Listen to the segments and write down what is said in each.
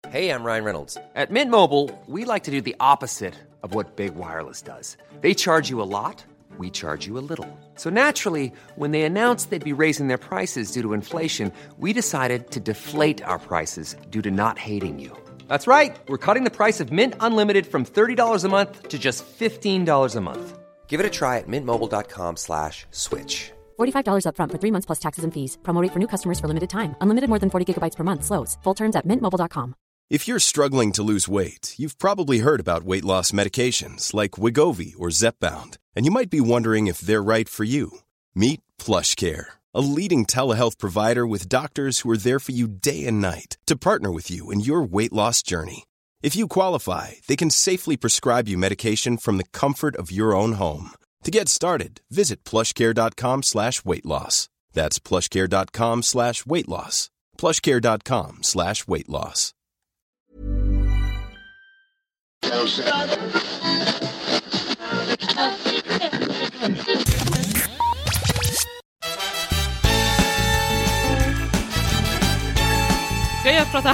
Hey, I'm Ryan Reynolds. At Mint Mobile, we like to do the opposite of what Big Wireless does. They charge you a lot, we charge you a little. So naturally, when they announced they'd be raising their prices due to inflation, we decided to deflate our prices due to not hating you. That's right. We're cutting the price of Mint Unlimited from $30 a month to just $15 a month. Give it a try at mintmobile.com/switch. $45 up front for 3 months plus taxes and fees. Promo rate for new customers for limited time. Unlimited more than 40 gigabytes per month. Slows full terms at mintmobile.com. If you're struggling to lose weight, you've probably heard about weight loss medications like Wegovy or Zepbound, and you might be wondering if they're right for you. Meet PlushCare, a leading telehealth provider with doctors who are there for you day and night to partner with you in your weight loss journey. If you qualify, they can safely prescribe you medication from the comfort of your own home. To get started, visit plushcare.com/weightloss. That's plushcare.com/weightloss. plushcare.com/weightloss. Ska jag prata?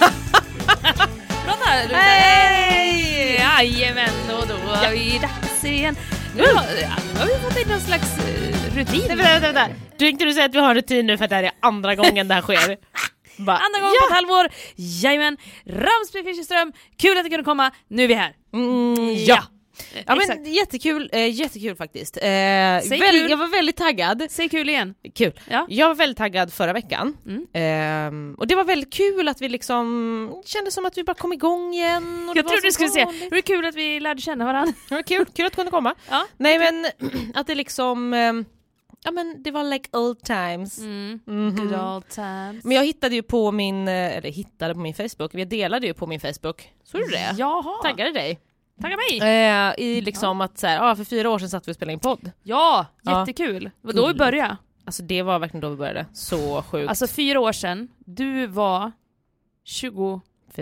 Prata! Hej! Jajamän, och då är vi dags igen. Nu har vi fått in någon slags rutin. Vänta. Du tänkte du säga att vi har en rutin nu för att det här är andra gången det här sker. Andra gången på ett halvår. Jajamän, Ramsby Fischerström. Kul att du kunde komma. Nu är vi här. Ja, men jättekul faktiskt. Jag var väldigt taggad. Säg kul igen. Kul. Ja. Jag var väldigt taggad förra veckan. Och det var väldigt kul att vi liksom kände som att vi bara kom igång igen. Och jag trodde du skulle säga det var kul att vi lärde känna varandra. Det var kul att kunna komma. Ja. Nej, men att det liksom... Ja, men det var like old times. Good old times. Men jag hittade ju på min Facebook. Vi delade ju på min Facebook. Så du det? Jaha. Taggade dig. Tagga mig. I liksom att så här, för 4 år sedan satt vi och spelade in podd. Ja, jättekul. Och då vi började. Alltså det var verkligen då vi började. Så sjukt. Alltså 4 år sedan. Du var 24.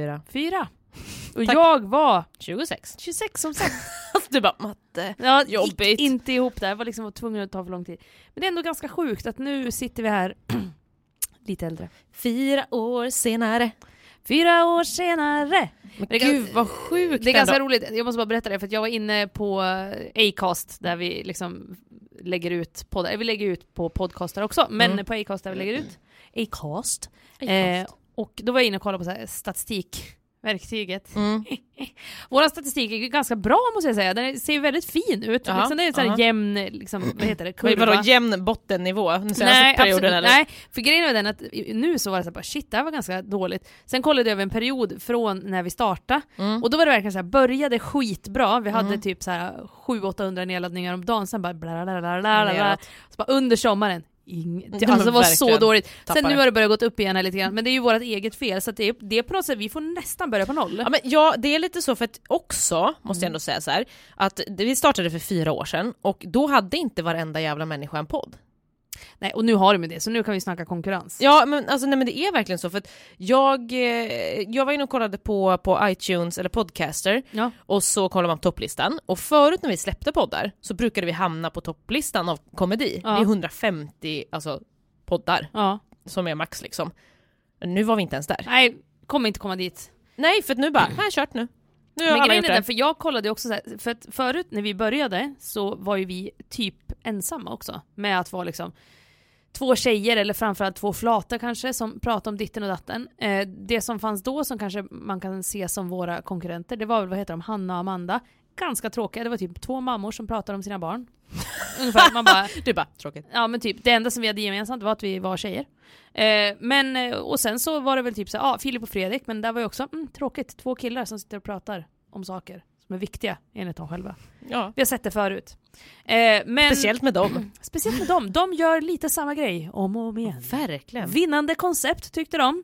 Och Tack. jag var 26 som sagt. Alltså du bara, matte. Ja, jobbigt. gick inte ihop där. Jag var liksom tvungen att ta för lång tid. Men det är ändå ganska sjukt att nu sitter vi här lite äldre. 4 år senare. 4 år senare. Men gud vad sjukt. Det är ganska roligt. Jag måste bara berätta det för att jag var inne på Acast där vi liksom lägger ut poddar. Vi lägger ut på podcastar också, men på Acast där vi lägger ut Acast. Och då var jag inne och kollade på så här statistikverktyget. Vår statistik är ganska bra måste jag säga. Den ser väldigt fin ut. Liksom, det är så här jämn liksom, vad heter det? Kurva. Vadå jämn bottennivå? Nej, perioden, eller? Nej, för grejen är den att nu så var det så här, bara shit, det här var ganska dåligt. Sen kollade jag över en period från när vi startade. Och då var det verkligen så här, började skitbra. Vi hade typ så här 700-800 nedladdningar om dagen. Sen bara så bara under sommaren. Alltså det var så dåligt. Sen nu har det börjat gått upp igen här lite grann. Men det är ju vårt eget fel. Så att det är på något sätt, vi får nästan börja på noll. Ja, det är lite så för att också, måste jag ändå säga så här, att vi startade för 4 år sedan. Och då hade inte varenda jävla människa en podd. Nej, och nu har de det, så nu kan vi snacka konkurrens. Ja, men alltså nej, men det är verkligen så för att jag var inne och kollade på iTunes eller Podcaster och så kollade man på topplistan och förut när vi släppte poddar så brukade vi hamna på topplistan av komedi. Det är 150 alltså poddar som är max liksom. Men nu var vi inte ens där. Nej, kommer inte komma dit. Nej, för att nu bara, här kört nu. Men grejen är den, för jag kollade också så här, för att förut när vi började så var ju vi typ ensamma också med att vara liksom 2 tjejer eller framförallt 2 flata kanske som pratar om ditten och datten. Det som fanns då som kanske man kan se som våra konkurrenter, det var väl, vad heter de, Hanna och Amanda. Ganska tråkiga, det var typ 2 mammor som pratade om sina barn. Ungefär, man bara, du bara, tråkigt. Ja, men typ, det enda som vi hade gemensamt var att vi var tjejer. Men, och sen så var det väl typ så Filip och Fredrik, men där var ju också tråkigt, 2 killar som sitter och pratar om saker som är viktiga enligt dem själva. Ja. Vi har sett det förut. Men, speciellt med dem. Speciellt med dem. De gör lite samma grej om och om igen. Verkligen. Vinnande koncept tyckte de.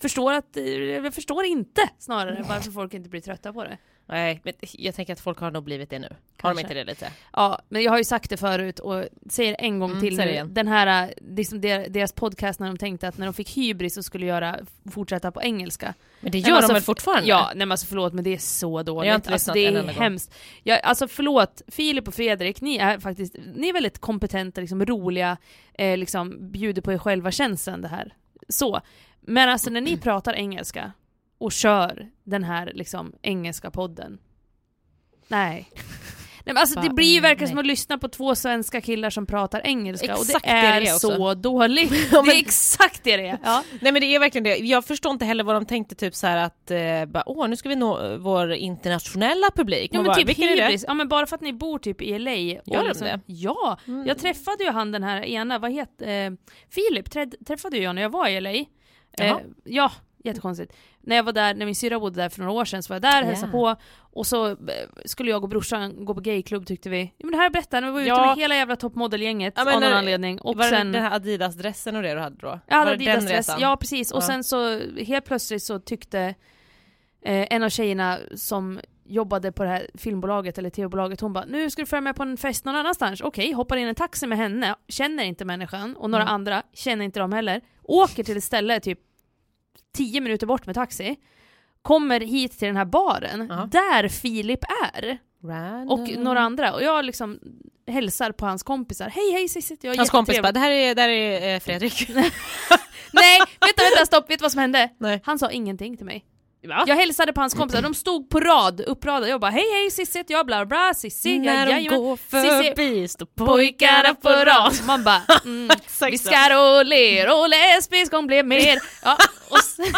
Jag förstår inte snarare varför folk inte blir trötta på det. Nej, men jag tänker att folk har nog blivit det nu. Har de inte det lite? Ja, men jag har ju sagt det förut och säger en gång till nu. Den här, liksom deras podcast när de tänkte att när de fick hybris så skulle fortsätta på engelska. Men det gör de väl fortfarande? Ja, nej men alltså förlåt, men det är så dåligt. Jag har inte alltså, det är hemskt. Alltså förlåt, Filip och Fredrik, ni är väldigt kompetenta, liksom roliga, liksom bjuder på er själva känslan det här. Så. Men alltså när ni pratar engelska, och kör den här liksom engelska podden. Nej. Nej, men alltså det blir ju verkligen som att lyssna på 2 svenska killar som pratar engelska. Exakt, och det är så dåligt. Det är exakt det är. Ja. Nej, men det är verkligen det. Jag förstår inte heller vad de tänkte typ så här att nu ska vi nå vår internationella publik. Ja, men bara, typ vilken är det? Ja, men bara för att ni bor typ i LA. Gör liksom, det? Ja, jag träffade ju han den här ena, vad heter Filip träffade ju jag när jag var i LA. Ja, jättekonstigt. När jag var där, när min syrra bodde där för några år sedan, så var jag där, hälsade på. Och så skulle jag och brorsan gå på gayklubb, tyckte vi. Ja, men det här berättade när vi var ute med hela jävla toppmodelgänget av någon anledning. Och var sen det den här Adidas-dressen och det du hade då? Jag hade Adidas-dress, ja precis. Och sen så helt plötsligt så tyckte en av tjejerna som jobbade på det här filmbolaget eller tv-bolaget, hon bara, nu ska du följa med på en fest någon annanstans. Okej, hoppar in en taxi med henne, känner inte människan, och några andra känner inte dem heller. Åker till ett ställe typ 10 minuter bort med taxi, kommer hit till den här baren där Filip är. Random. Och några andra, och jag liksom hälsar på hans kompisar. Hej Cissit, jag är hans kompis bara, där är Fredrik. Nej, vänta, stopp, vet du vad som hände? Nej. Han sa ingenting till mig. Va? Jag hälsade på hans kompisar, de stod på rad, uppradade. Jag bara, hej Cissit, jag bla bla, Cissi. När de går förbi står pojkarna på rad. Man bara, vi ska och ler och lesbisk hon blev mer. Ja, och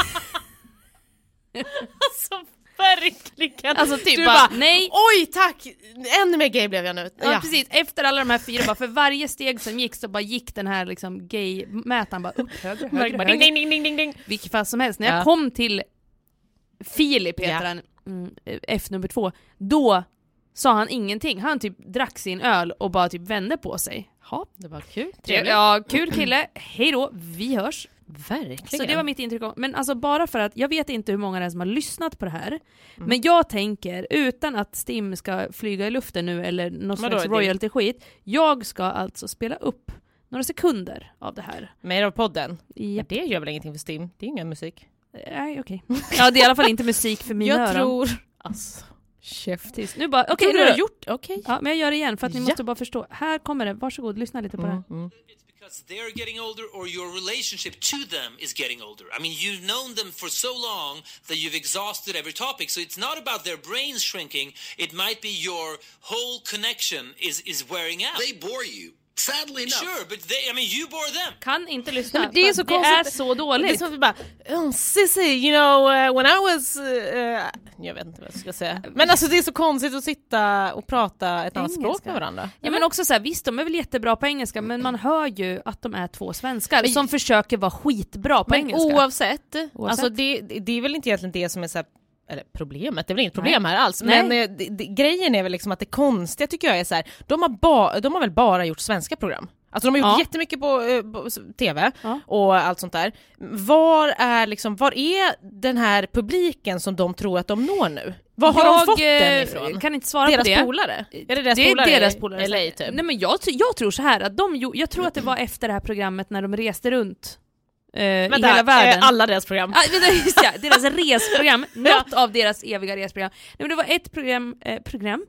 alltså verkligen. Alltså typ du bara, nej. Oj tack, ännu mer gay blev jag nu. Ja, precis, efter alla de här 4 bara, för varje steg som gick så bara gick den här liksom gay-mätaren bara upp högre. Ding. Vilket fall som helst. När jag kom till Filip heter han, F nummer 2, då sa han ingenting. Han typ drack sin öl och bara typ vände på sig. Ja, det var kul. Ja, kul kille. Hej då, vi hörs. Verkligen. Så det var mitt intryck. Men alltså bara för att, jag vet inte hur många det är som har lyssnat på det här. Men jag tänker, utan att Stim ska flyga i luften nu eller någon slags royalty-skit, jag ska alltså spela upp några sekunder av det här. Med av podden? Yep. Det gör väl ingenting för Stim? Det är ingen musik. Nej, okej. Ja, det är i alla fall inte musik för mina öron. Jag tror... Alltså, käftis. Nu bara, okej, nu har du gjort. Okej. Ja, men jag gör det igen för att ni måste bara förstå. Här kommer det. Varsågod, lyssna lite på det. It's because they're getting older or your relationship to them is getting older. I mean, you've known them for so long that you've exhausted every topic. So it's not about their brains shrinking. It might be your whole connection is wearing out. They bore you. Sadly enough. Sure, but you bore them. Kan inte lyssna. Nej, det är så konstigt. Det är så dåligt. Det är som att vi bara, Sissy, you know, when I was... jag vet inte vad jag ska säga. Men alltså det är så konstigt att sitta och prata ett annat språk med varandra. Ja, men också så här, visst de är väl jättebra på engelska, men man hör ju att de är 2 svenskar som försöker vara skitbra på engelska. Oavsett. Alltså det är väl inte egentligen det som är så här, eller problemet, det är väl inget problem här alls. Men grejen är väl liksom att det konstiga tycker jag är så här, de har väl bara gjort svenska program. Alltså de har gjort jättemycket på tv och allt sånt där. Var är den här publiken som de tror att de når nu? Var har de fått den ifrån? Kan inte svara deras på det. Polare? Är det deras polare? LA, typ? Nej, men jag tror så här att jag tror att det var efter det här programmet när de reste runt i hela världen. Alla deras program. Deras resprogram. Något av deras eviga resprogram. Nej, men det var ett program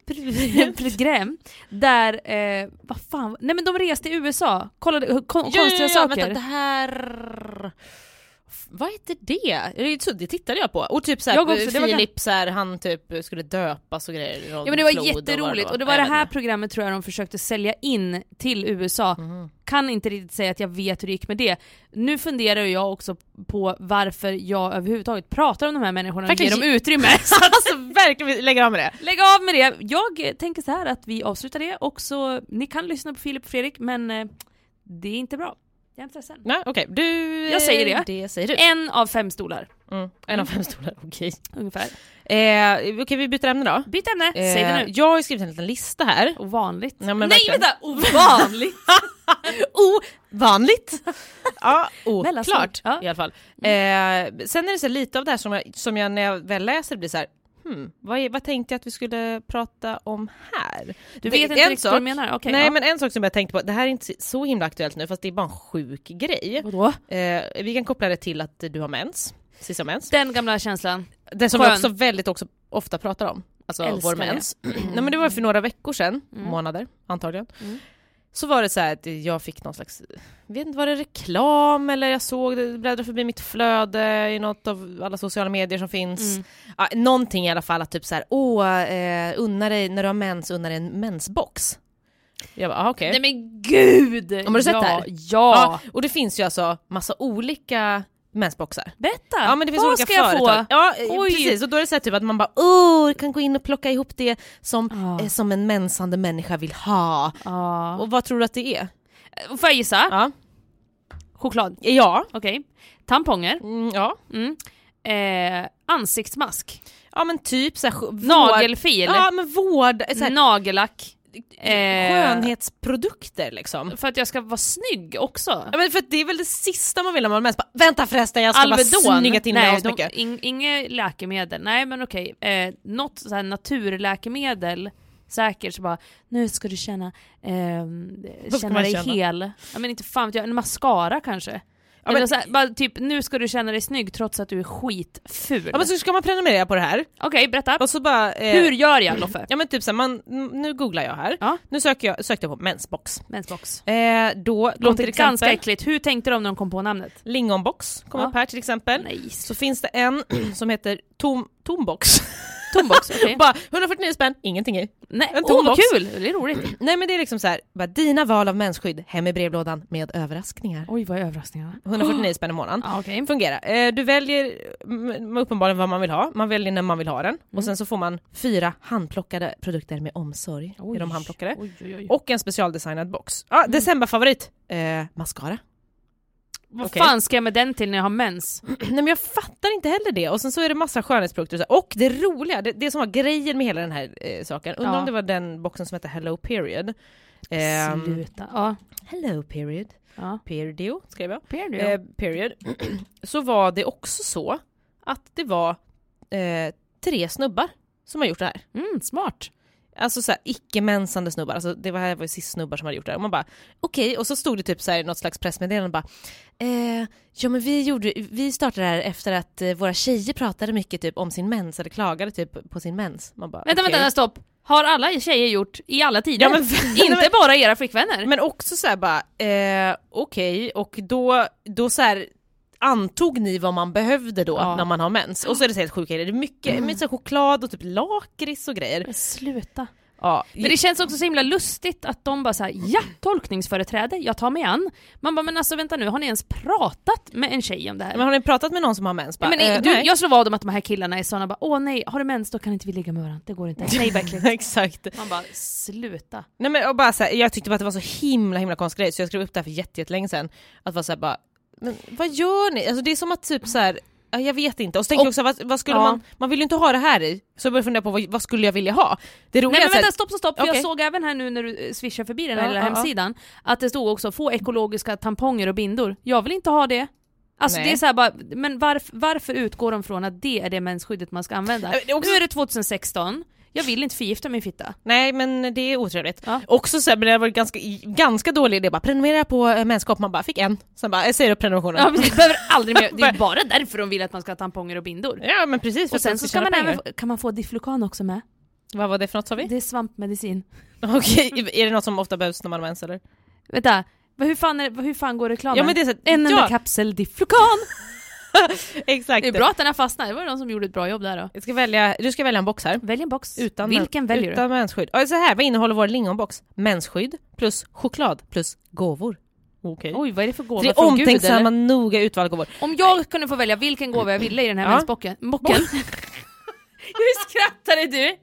där vad fan. Nej, men de reste i USA. Kollade konstiga saker. Vänta, det här... Vad heter det? Det tittade jag på. Och typ såhär, Filip såhär, han typ skulle döpas och grejer. Ja, men det var jätteroligt. Och det var det här programmet tror jag de försökte sälja in till USA. Kan inte riktigt säga att jag vet hur det gick med det. Nu funderar jag också på varför jag överhuvudtaget pratar om de här människorna och ger dem utrymme. Alltså verkligen, lägg av med det. Lägg av med det. Jag tänker så här att vi avslutar det. Och så, ni kan lyssna på Filip och Fredrik, men det är inte bra. Jag är inte ledsen. Nej, okej. Jag säger det. Det säger du. 1 av 5 stolar. 1 av 5 stolar, okej. Ungefär. Okej, vi byter ämne då. Byt ämne, säg det nu. Jag har skrivit en liten lista här. Ovanligt. Ja, nej, vänta! Ovanligt! Ovanligt? Ja, oklart ja. I alla fall. Sen är det så lite av det här som jag när jag väl läser blir så här. Vad tänkte jag att vi skulle prata om här? Du vet inte riktigt vad du menar? Okay, nej, men en sak som jag tänkte på, det här är inte så himla aktuellt nu, fast det är bara en sjuk grej. Vadå? Vi kan koppla det till att du har mens. Sista mens. Den gamla känslan. Det som vi också ofta pratar om. Alltså vår mens. Nej, men det var för några veckor sedan, månader antagligen. så var det så här att jag fick någon slags, vet inte, var det reklam eller jag såg det bläddra förbi mitt flöde i något av alla sociala medier som finns. Ja, någonting i alla fall att typ så här, unna dig när du har mens, unna dig en mensbox. Jag bara, okej. Nej men gud! Har du sett det här? Ja. Och det finns ju alltså massa olika mensboxar. Berätta, ja, men det finns vad olika ska jag företag. få? Ja, Oj. precis. Och då är det så här typ att man bara, kan gå in och plocka ihop det som en mensande människa vill ha. Och vad tror du att det är? Får jag gissa? Ja. Choklad? Ja. Okej. Tamponger? Ja. Ansiktsmask? Ja, men typ så här, nagelfil? Ja, men vård. Så här, nagellack? skönhetsprodukter liksom. För att jag ska vara snygg också. Ja, men för att det är väl det sista man vill när man mest bara, vänta förresten, jag ska Alvedon. bara snygga till mig mycket. Inget läkemedel. Nej men okej. Något så här naturläkemedel säkert så bara, nu ska du känna dig hel. Ja, men inte fan vet jag, en mascara kanske. Ja, men, så här, bara, typ, nu ska du känna dig snygg trots att du är skitful. Ja, men så ska man prenumerera på det här. Okej, berätta. Och så bara, hur gör jag, Loffe? Ja men typ så här, nu googlar jag här. Ja. Nu sökte jag på mensbox. Mensbox. Då låter till exempel, ganska äckligt. Hur tänkte de när de kom på namnet? Lingonbox kom upp här till exempel. Nice. Så finns det en som heter tombox. Tombox, okej. Bara 149 spänn, ingenting i. Nej, vad kul, det är roligt. Nej men det är liksom så här, bara dina val av mensskydd hem i brevlådan med överraskningar. Oj, vad är överraskningarna? 149 spänn i månaden. Okay. Fungerar. Du väljer uppenbarligen vad man vill ha. Man väljer när man vill ha den. Och sen så får man 4 handplockade produkter med omsorg. Är de handplockade. Oj. Och en specialdesignad box. Ja, decemberfavorit. Mascara. Vad fan ska jag med den till när jag har mens? Nej men jag fattar inte heller det. Och sen så är det massa skönhetsprodukter. Och det roliga, det som var grejen med hela den här saken. Undrar om det var den boxen som heter Hello Period. Sluta. Ja. Hello Period. Ja. Periodio, skrev jag. Period. Så var det också så att det var 3 snubbar som har gjort det här. Smart. Alltså såhär icke-mensande snubbar. Alltså det var ju sist snubbar som hade gjort det. Och man bara, okej. Och så stod det typ såhär något slags pressmeddelande bara, ja men vi startade det här efter att våra tjejer pratade mycket typ om sin mens eller klagade typ på sin mens. Man bara, vänta, stopp. Har alla tjejer gjort i alla tider? Ja, men, inte bara era flickvänner. Men också såhär bara, okej. Och då såhär antog ni vad man behövde då när man har mens. Och så är det så helt sjuka grejer. Det är mycket med så choklad och typ lakrits och grejer. Men sluta. Ja. Men det känns också så himla lustigt att de bara såhär, tolkningsföreträde, jag tar mig an. Man bara, men alltså vänta nu, har ni ens pratat med en tjej om det här? Men har ni pratat med någon som har mens? Bara, jag slår vad om att de här killarna är såna bara, nej, har du mens då kan inte vi ligga med varandra, det går inte. Nej, verkligen. Exakt. Man bara, sluta. Nej men och bara så här, jag tyckte bara att det var så himla konstigt grej, så jag skrev upp det här för jättelänge sedan. Att vara så här bara, men vad gör ni? Alltså det är som att typ så här, jag vet inte. Och så tänker jag också, vad skulle man vill ju inte ha det här i. Så jag började fundera på vad skulle jag vilja ha. Det roliga. Nej men vänta, stopp. Okay. Jag såg även här nu när du swishar förbi den här lilla hemsidan att det stod också, få ekologiska tamponger och bindor. Jag vill inte ha det. Alltså det är så här bara, men varför utgår de från att det är det mensskyddet man ska använda? Nu är det 2016. Jag vill inte förgifta min fitta. Nej, men det är otrevligt. Ja. Också så här, men det var ganska dålig idé. Bara prenumerera på menskopp. Man bara fick en. Sen bara, jag säger upp prenumerationen. Ja, precis. Behöver aldrig mer. Det är bara därför de vill att man ska ha tamponger och bindor. Ja, men precis. Och sen så ska man även, kan man få Diflucan också med. Vad var det för något, sa vi? Det är svampmedicin. Okej, är det något som ofta behövs när man har mens, eller? Vänta, hur fan går reklamen? Ja, men det är så, en enda kapsel Diflucan. Exakt. Det är bra att den har fastnat. Det var någon som gjorde ett bra jobb där då. Du ska välja en box här. Välj en box. Vilken väljer du? Utan mensskydd. Så här, vad innehåller vår lingonbox? Mensskydd plus choklad plus gåvor. Okay. Oj, vad är det för gåvor? Det är omtänksamma, noga utvalda gåvor. Om jag kunde få välja vilken gåva jag ville i den här mensbocken. Hur skrattade du?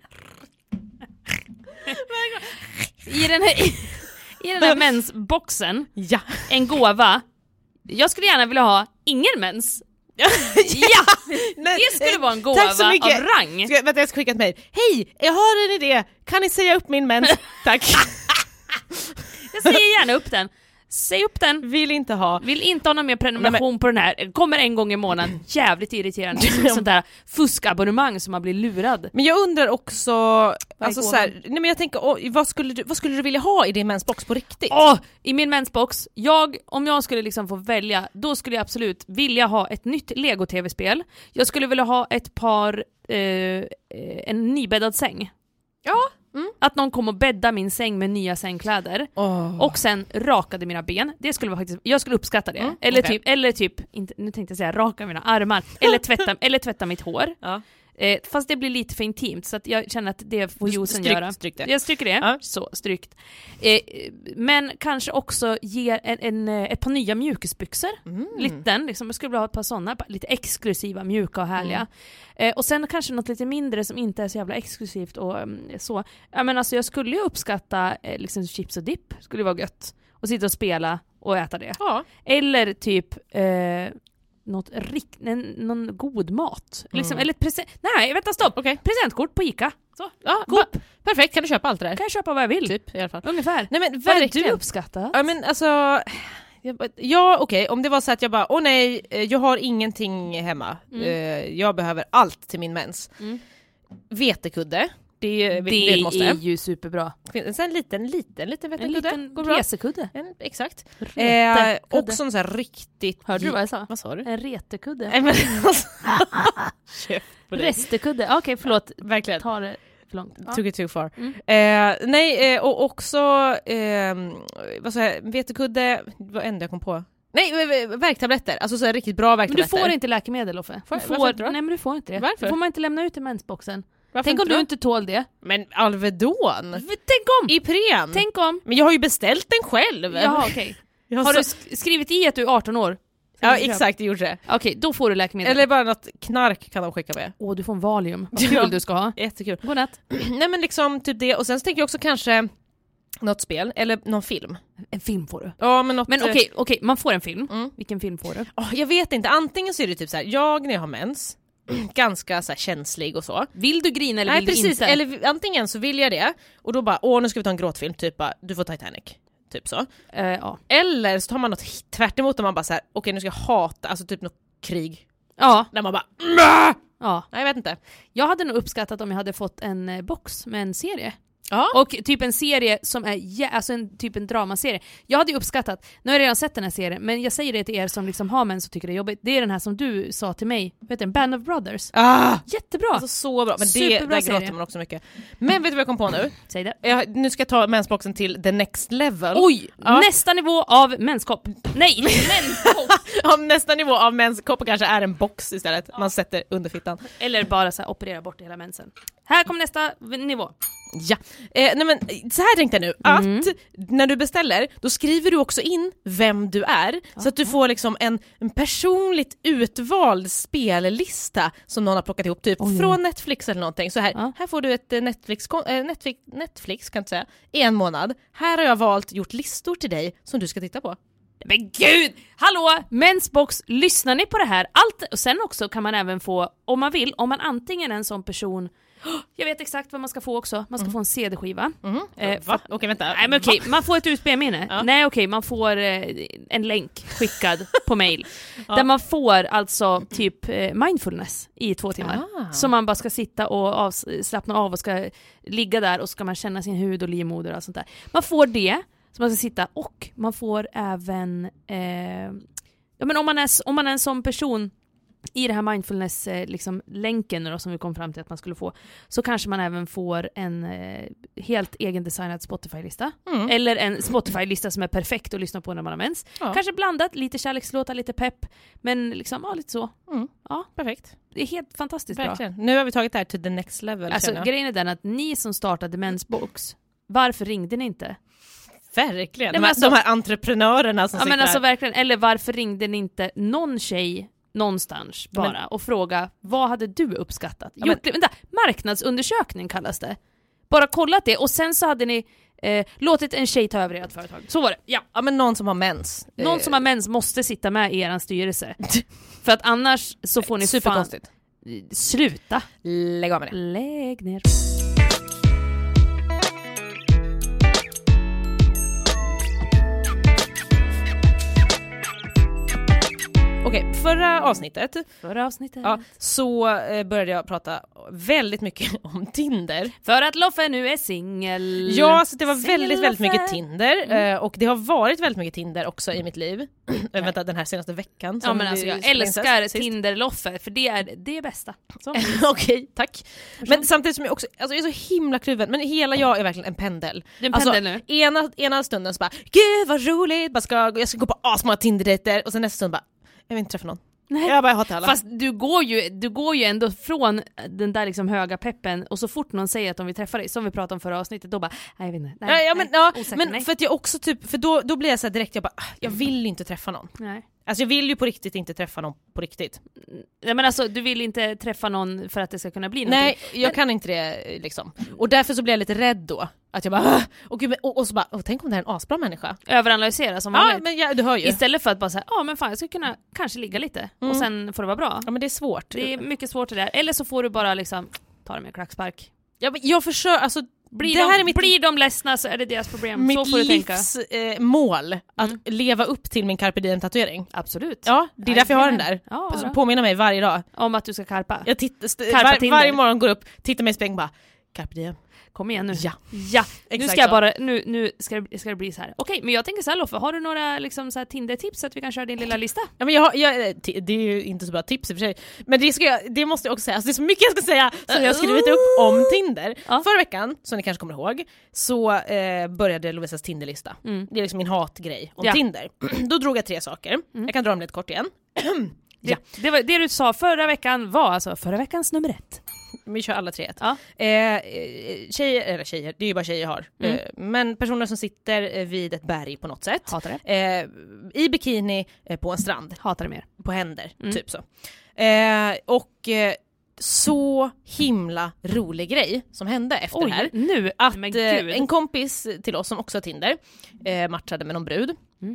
I den här mensboxen. Ja. En gåva. Jag skulle gärna vilja ha ingen mens. Ja! Det skulle vara en gåva av rang. Vänta, jag ska skicka ett mejl. Hej, jag har en idé. Kan ni säga upp min mens? Tack. Jag säger gärna upp den. Säg upp den. Vill inte ha någon mer prenumeration på den här. Kommer en gång i månaden. Jävligt irriterande. Sånt där fuskabonnemang som man blir lurad. Men jag undrar också, alltså så här, nej men jag tänker, vad skulle du vilja ha i din mensbox på riktigt? I min mensbox, om jag skulle liksom få välja, då skulle jag absolut vilja ha ett nytt Lego-tv-spel. Jag skulle vilja ha ett par en nybäddad säng. Ja. att någon kom och bädda min säng med nya sängkläder och sen rakade mina ben. Det skulle vara faktiskt, jag skulle uppskatta det. Eller typ inte, nu tänkte jag säga raka mina armar eller tvätta mitt hår. Ja. Fast det blir lite för intimt så att jag känner att det får Josen göra. Jag stryker det. Ja. Så, strykt. Men kanske också ge ett par nya mjukisbyxor. Liten, liksom, jag skulle vilja ha ett par sådana. Lite exklusiva, mjuka och härliga. Och sen kanske något lite mindre som inte är så jävla exklusivt och så. Ja, men alltså, jag skulle ju uppskatta liksom, chips och dipp. Skulle vara gött. Och sitta och spela och äta det. Ja. Eller typ... någon god mat. Liksom, eller nej, vänta, stopp. Okay. Presentkort på ICA. Så. Ja, perfekt, kan du köpa allt det där? Kan jag köpa vad jag vill? Typ, i alla fall. Ungefär. Nej, men vad är du uppskattar? Ja, men alltså... Ja, okej. Om det var så att jag bara, nej, jag har ingenting hemma. Jag behöver allt till min mens. Vetekudde. Det är ju superbra. En liten vetekudde. En liten resekudde. Exakt. Och sån så här riktigt... Hörde du vad jag sa? Vad sa du? En retekudde. Restekudde. Okej, förlåt. Verkligen. Ta det för långt. Ja. Took it too far. Och också vad sa jag? Vetekudde, vad enda jag kom på. Nej, värktabletter. Alltså så här riktigt bra värktabletter. Men du får inte läkemedel, Loffe. Nej, men du får inte det. Varför? Får man inte lämna ut i mensboxen. Varför tänk om du inte tål det. Men Alvedon. Tänk om. Ipren. Tänk om. Men jag har ju beställt den själv. Ja, okej. Har du skrivit i att du är 18 år? Ja, exakt, det gjorde det. Okej, då får du läkemedel. Eller bara något knark kan de skicka med. Du får en Valium. Vad kul du ska ha. Jättekul. Godnatt. Nej, men liksom typ det. Och sen så tänker jag också kanske något spel eller någon film. En film får du. Ja, men okej, man får en film. Vilken film får du? Jag vet inte. Antingen så är det typ så här, jag när jag har mens ganska så här känslig och så. Vill du grina eller vill precis, du inte? Eller antingen så vill jag det och då bara, nu ska vi ta en gråtfilm, typ bara, du får Titanic. Typ så. Ja. Eller så tar man något tvärt emot och man bara så här, okej, nu ska jag hata, alltså typ något krig. Ja. Där man bara, ja. Nej, jag vet inte. Jag hade nog uppskattat om jag hade fått en box med en serie. Ja. Och typ en serie som är alltså typ en dramaserie. Jag hade ju uppskattat, nu har jag redan sett den här serien, men jag säger det till er som liksom har mens och tycker det är jobbigt. Det är den här som du sa till mig, vet du, Band of Brothers. Jättebra. Alltså så bra, men det där gråter man också mycket. Men vet du vad jag kom på nu? Säg det. Nu ska jag ta mensboxen till the next level. Oj, nästa nivå av menskopp. Nej, menskopp. Nästa nivå av menskopp kanske är en box istället. Man sätter under fittan. Eller bara så här, operera bort hela mensen. Här kommer nästa nivå. Ja, nej men så här tänkte jag nu att när du beställer då skriver du också in vem du är så att du får liksom en personligt utvald spellista som någon har plockat ihop typ från Netflix eller någonting. Så här får du ett Netflix kan jag säga, i en månad. Här har jag gjort listor till dig som du ska titta på. Men gud! Hallå! Mensbox, lyssnar ni på det här? Allt, och sen också kan man även få, om man vill, om man antingen är en sån person. Jag vet exakt vad man ska få också. Man ska få en CD-skiva. Okej, vänta. Nej, men okej, man får ett USB-minne. Ja. Nej, okej, man får en länk skickad på mail. Där man får alltså typ mindfulness i 2 timmar. Så man bara ska sitta och slappna av och ska ligga där och ska man känna sin hud och livmoder och sånt där. Man får det, så man ska sitta, och man får även men om man är en sån person i det här mindfulness liksom länken då, som vi kom fram till att man skulle få, så kanske man även får en helt egen designad Spotify-lista. Eller en Spotify-lista som är perfekt att lyssna på när man har mens. Kanske blandat, lite kärlekslåtar, lite pepp, men liksom lite så. Ja, perfekt. Det är helt fantastiskt verkligen bra. Nu har vi tagit det här till the next level. Alltså grejen är den att ni som startade Mensbox, varför ringde ni inte? Verkligen. Nej, de här entreprenörerna som sitter men alltså verkligen, eller varför ringde ni inte någon tjej någonstans bara och fråga, vad hade du uppskattat? Marknadsundersökning kallas det. Bara kollat det och sen så hade ni låtit en tjej ta över ert företag. Så var det. Ja, men någon som har mens. Någon som har mens måste sitta med i er styrelse. För att annars så får ni superkonstigt. Sluta. Lägg av med det. Lägg ner. Okej, förra avsnittet så började jag prata väldigt mycket om Tinder. För att Loffe nu är singel. Ja, så det var väldigt mycket Tinder. Och det har varit väldigt mycket Tinder också i mitt liv. Vänta, den här senaste veckan. Ja, men alltså, jag älskar Tinder-Loffe, för det är det bästa. Okej, tack. Men samtidigt som jag också, alltså jag är så himla kluven. Men hela jag är verkligen en pendel. Du är en pendel nu? Ena stunden så bara, gud vad roligt, jag ska gå på asmånga Tinder-dejter. Och sen nästa stund bara, jag vill inte träffa någon. Nej. Jag bara hatar alla. Fast du går ju ändå från den där liksom höga peppen, och så fort någon säger att de vill träffa dig, som vi pratade om förra avsnittet, då bara, nej, jag vet inte. Men för att jag också typ, för då blir jag så här direkt, jag bara, jag vill inte träffa någon. Nej. Alltså jag vill ju på riktigt inte träffa någon på riktigt. Nej, men alltså du vill inte träffa någon för att det ska kunna bli någonting. Nej, jag kan inte det liksom. Och därför så blir jag lite rädd då. Att jag bara, och så bara, tänk om det är en asbra människa. Överanalysera som vanligt. Ja, men du hör ju. Istället för att bara säga, men fan, jag ska kunna kanske ligga lite. Och sen får det vara bra. Ja, men det är svårt. Det är mycket svårt det där. Eller så får du bara liksom ta det med klackspark. Ja, men jag försöker, alltså blir de ledsna så är det deras problem. Så får du tänka. Mitt mål att leva upp till min carpe diem-tatuering. Absolut. Ja, det är därför jag har den där. Ja. Påminner mig varje dag. Om att du ska karpa. Jag varje morgon går upp, tittar mig i spegeln, bara carpe diem. Kom igen nu. Ja. Nu ska jag bara nu ska det bli så här. Okej, men jag tänker så här, Loffe, har du några liksom så här Tinder-tips så att vi kan köra din lilla lista? Ja, men det är ju inte så bra tips i och för sig. Men det måste jag också säga. Alltså, det är så mycket jag ska säga som jag har skrivit upp om Tinder. Förra veckan, som ni kanske kommer ihåg, så började Lovisas Tinderlista. Det är liksom min hatgrej om Tinder. Då drog jag 3 saker. Jag kan dra dem lite kort igen. Det var det du sa förra veckan var alltså förra veckans nummer 1. Vi kör alla 3. Ja. Tjejer, det är ju bara tjejer jag har. Men personer som sitter vid ett berg på något sätt. Hatar det. I bikini på en strand. Hatar det mer. På händer, typ så. Så himla rolig grej som hände efter det här. Nu, att en kompis till oss som också har Tinder matchade med någon brud.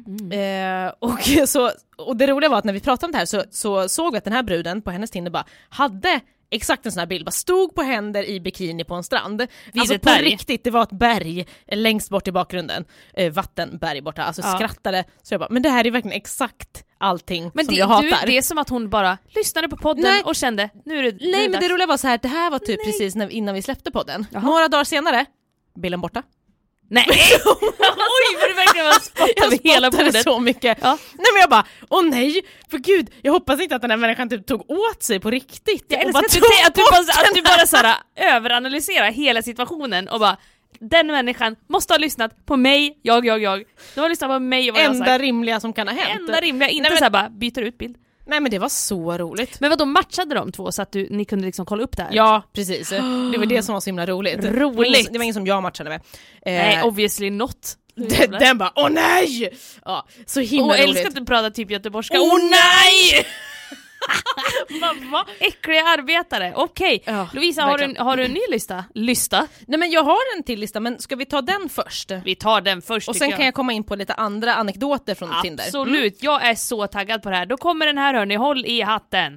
Och det roliga var att när vi pratade om det här så såg vi att den här bruden på hennes Tinder bara hade exakt en sån här bild, bara stod på händer i bikini på en strand. Alltså på riktigt, det var ett berg längst bort i bakgrunden. Vattenberg borta, alltså skrattade. Så jag bara, men det här är verkligen exakt allting men som jag hatar. Det är som att hon bara lyssnade på podden och kände, nu är det Nej, men det roliga var så här, det här var typ precis innan vi släppte podden. Några dagar senare, bilden borta. Nej. Oj, vad det verkligen var spott över hela bordet. Så mycket. Ja. Nej, men jag bara, nej, för gud, jag hoppas inte att den här människan typ tog åt sig på riktigt. Jag älskar att du bara så här överanalyserar hela situationen och bara, den människan måste ha lyssnat på mig, jag. De har lyssnat på mig och vad jag har sagt. Enda rimliga som kan ha hänt. Enda rimliga, inte så här bara byter ut bild. Nej, men det var så roligt. Men vadå, matchade de två så att ni kunde liksom kolla upp det här? Ja, precis. Det var det som var så himla roligt. Det var ingen som jag matchade med. Nej, obviously not. Den bara, nej! Ja, så himla roligt. Och älskar att du pratar typ göteborgska. Nej! Mamma, äckliga arbetare. Okej. Ja, Lovisa, har du en ny lista? Nej, men jag har en till lista, men ska vi ta den först? Vi tar den först. Och sen kan jag komma in på lite andra anekdoter från Tinder. Absolut, jag är så taggad på det här. Då kommer den här, hörni, håll i hatten.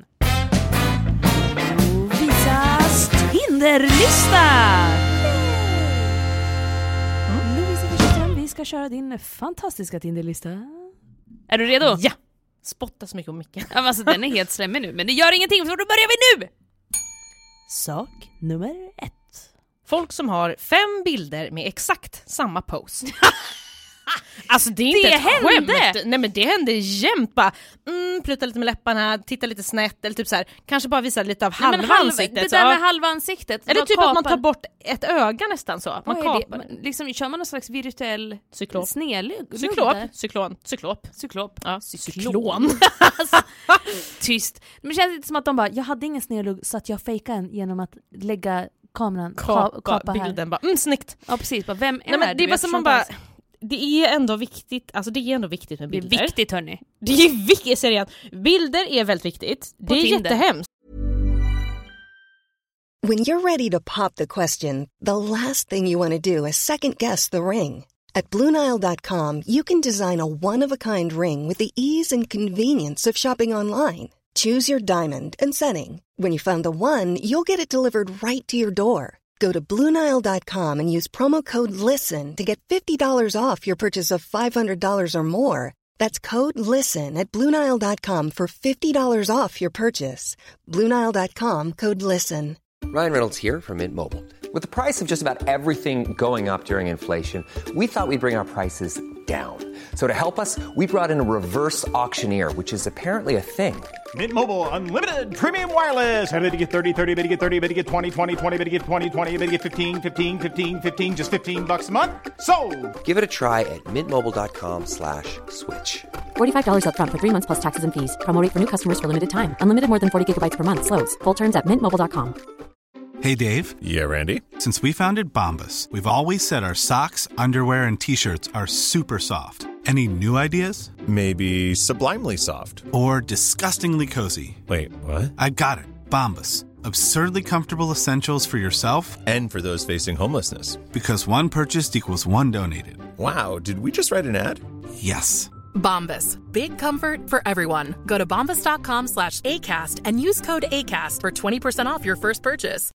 Lovisas Tinderlista. Lovisa, vi ska köra din fantastiska Tinderlista. Är du redo? Ja. Spotta så mycket om micken. Ja, alltså, den är helt slemmig nu, men det gör ingenting, för då börjar vi nu! Sak nummer 1. Folk som har 5 bilder med exakt samma pose. Alltså det är inte ett skämt. Nej, men det hände jämt. Bara, plutta lite med läpparna, titta lite snett, eller typ så här, kanske bara visa lite av halva ansiktet. Det där med halva ansiktet. Eller typ att man tar bort ett öga nästan så. Man kapar. Liksom, kör man någon slags virtuell Cyklop. Ja, cyklon. Alltså, tyst. Men det känns inte som att de bara, jag hade ingen snedlugg så att jag fejkade en genom att lägga kameran, kapa bilden här. Bara, snyggt. Ja, precis. Bara, vem är det? Det är bara som man bara... Det är ändå viktigt, alltså det är ändå viktigt med bilder. Det är viktigt, hörni. Det är viktigt, seriöst. Bilder är väldigt viktigt. Det är jättehemskt. When you're ready to pop the question, the last thing you want to do is second guess the ring. At BlueNile.com you can design a one-of-a-kind ring with the ease and convenience of shopping online. Choose your diamond and setting. When you find the one, you'll get it delivered right to your door. Go to BlueNile.com and use promo code LISTEN to get $50 off your purchase of $500 or more. That's code LISTEN at BlueNile.com for $50 off your purchase. BlueNile.com, code LISTEN. Ryan Reynolds here from Mint Mobile. With the price of just about everything going up during inflation, we thought we'd bring our prices down. So to help us, we brought in a reverse auctioneer, which is apparently a thing. Mint Mobile Unlimited Premium Wireless. How to get 30, 30, bit to get 30, bit to get 20, 20, 20, bit to get 20, 20, bit to get 15, 15, 15, 15, just $15 a month? Sold! Give it a try at mintmobile.com/switch. $45 up front for 3 months plus taxes and fees. Promo rate for new customers for limited time. Unlimited more than 40 gigabytes per month. Slows full terms at mintmobile.com. Hey, Dave. Yeah, Randy. Since we founded Bombas, we've always said our socks, underwear, and T-shirts are super soft. Any new ideas? Maybe sublimely soft. Or disgustingly cozy. Wait, what? I got it. Bombas. Absurdly comfortable essentials for yourself and for those facing homelessness. Because one purchased equals one donated. Wow, did we just write an ad? Yes. Bombas. Big comfort for everyone. Go to bombas.com/ACAST and use code ACAST for 20% off your first purchase.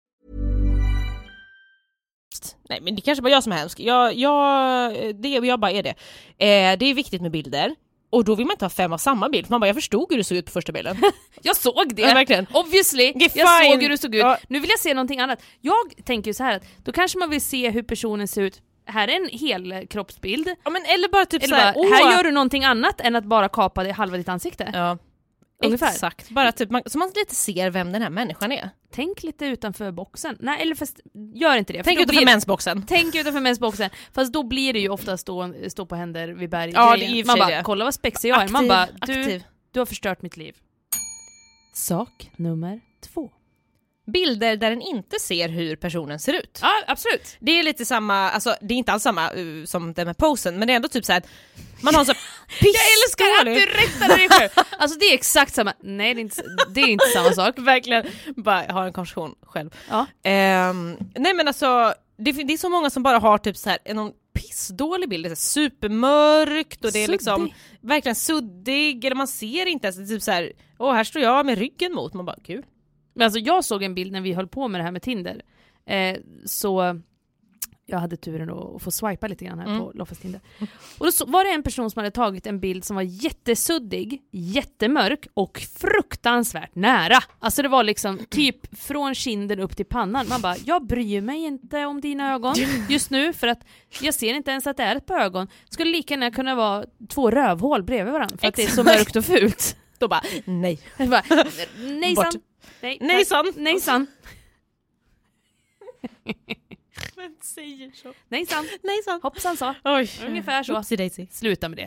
Nej, men det kanske bara jag som är hemsk. Jag bara är det. Det är viktigt med bilder. Och då vill man inte ha 5 av samma bild. För man bara, jag förstod hur du såg ut på första bilden. Jag såg det. Ja, verkligen. Obviously. Jag såg hur du såg ut. Ja. Nu vill jag se någonting annat. Jag tänker ju så här att då kanske man vill se hur personen ser ut. Här är en hel kroppsbild. Ja, men eller bara typ eller så här, här gör du någonting annat än att bara kapa det halva ditt ansikte. Ja. Ungefär. Exakt. Bara typ så man lite ser vem den här människan är. Tänk lite utanför boxen. Nej, eller fast gör inte det. Tänk utanför mensboxen. Tänk utanför mensboxen. Fast då blir det ju ofta stå på händer vid berg. Ja, det är man bara, det. kolla vad spexig jag är. Man bara, aktiv. Du har förstört mitt liv. Sak nummer 2. Bilder där den inte ser hur personen ser ut. Ja, absolut. Det är lite samma, alltså det är inte alls samma som det med posen, men det är ändå typ så här man har så jag älskar att du rättade dig själv. Alltså det är exakt samma. Nej, det är inte samma sak. Verkligen, bara ha en konversation själv. Ja. Nej men alltså det är så många som bara har typ så här någon pissdålig bild, det är supermörkt och det är liksom verkligen suddig, eller man ser inte ens typ så här, här står jag med ryggen mot, man bara kul. Men alltså jag såg en bild när vi höll på med det här med Tinder. Så jag hade turen att få swipa lite grann här på Loffes Tinder. Och då var det en person som hade tagit en bild som var jättesuddig, jättemörk och fruktansvärt nära. Alltså det var liksom typ från kinden upp till pannan. Man bara, jag bryr mig inte om dina ögon just nu för att jag ser inte ens att det är ett par ögon. Skulle lika gärna kunna vara 2 rövhål bredvid varandra för att det är så mörkt och fult. Då bara, nej. Bara, nejsan. Nejsan. Vem säger så? Nejsan. Hoppsan så. Oj. Ungefär så. Upsi daisy. Sluta med det.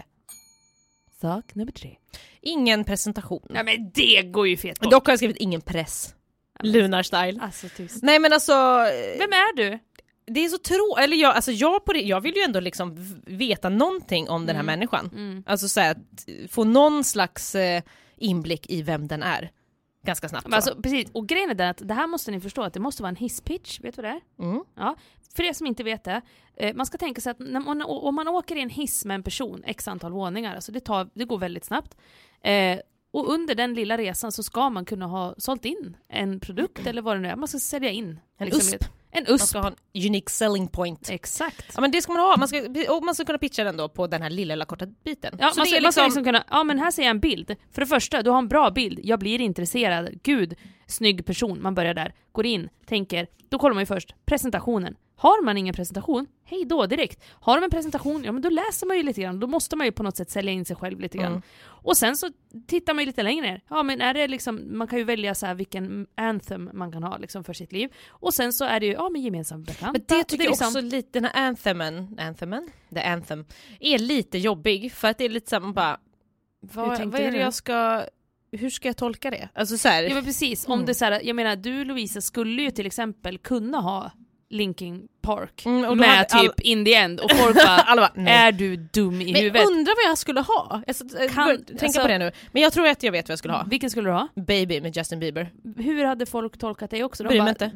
Sak nummer 3. Ingen presentation. Ja, men det går ju fet på. Dock har jag skrivit ingen press. Lunar style. Alltså tyst. Nej men alltså. Vem är du? Det är så eller jag vill ju ändå liksom veta någonting om den här människan. Alltså så här, få någon slags inblick i vem den är. Ganska snabbt. Alltså, precis. Och grejen är den att det här måste ni förstå att det måste vara en hisspitch. Vet du vad det är? Ja. För er som inte vet det. Man ska tänka sig att om man åker i en hiss med en person x antal våningar. Alltså det går väldigt snabbt. Och under den lilla resan så ska man kunna ha sålt in en produkt eller vad det nu är. Man ska sälja in. En liksom, USP. En USP. Man ska ha en unique selling point. Exakt. Ja men det ska man ha. Man ska kunna pitcha den då på den här lilla korta biten. Ja, så man det är ska liksom kunna, ja men här ser jag en bild. För det första, du har en bra bild. Jag blir intresserad. Gud, snygg person. Man börjar där. Går in, tänker. Då kollar man ju först. Presentationen. Har man ingen presentation, hej då direkt. Har de en presentation, ja men då läser man ju lite grann. Då måste man ju på något sätt sälja in sig själv lite grann. Och sen så tittar man ju lite längre ner. Ja men är det liksom, man kan ju välja så här vilken anthem man kan ha liksom för sitt liv. Och sen så är det ju, ja men gemensam bekanta. Men det tycker jag liksom också lite, den här anthemen, the anthem, är lite jobbig. För att det är lite så här, man bara, vad är det hur ska jag tolka det? Alltså så här. Ja men precis, om det så här, jag menar du Lovisa skulle ju till exempel kunna ha Linkin Park och med typ in the end och folk bara, är du dum i huvudet? Men undrar vad jag skulle ha. Tänka på det nu. Men jag tror att jag vet vad jag skulle ha. Vilken skulle du ha? Baby med Justin Bieber. Hur hade folk tolkat dig också? Bryr mig inte.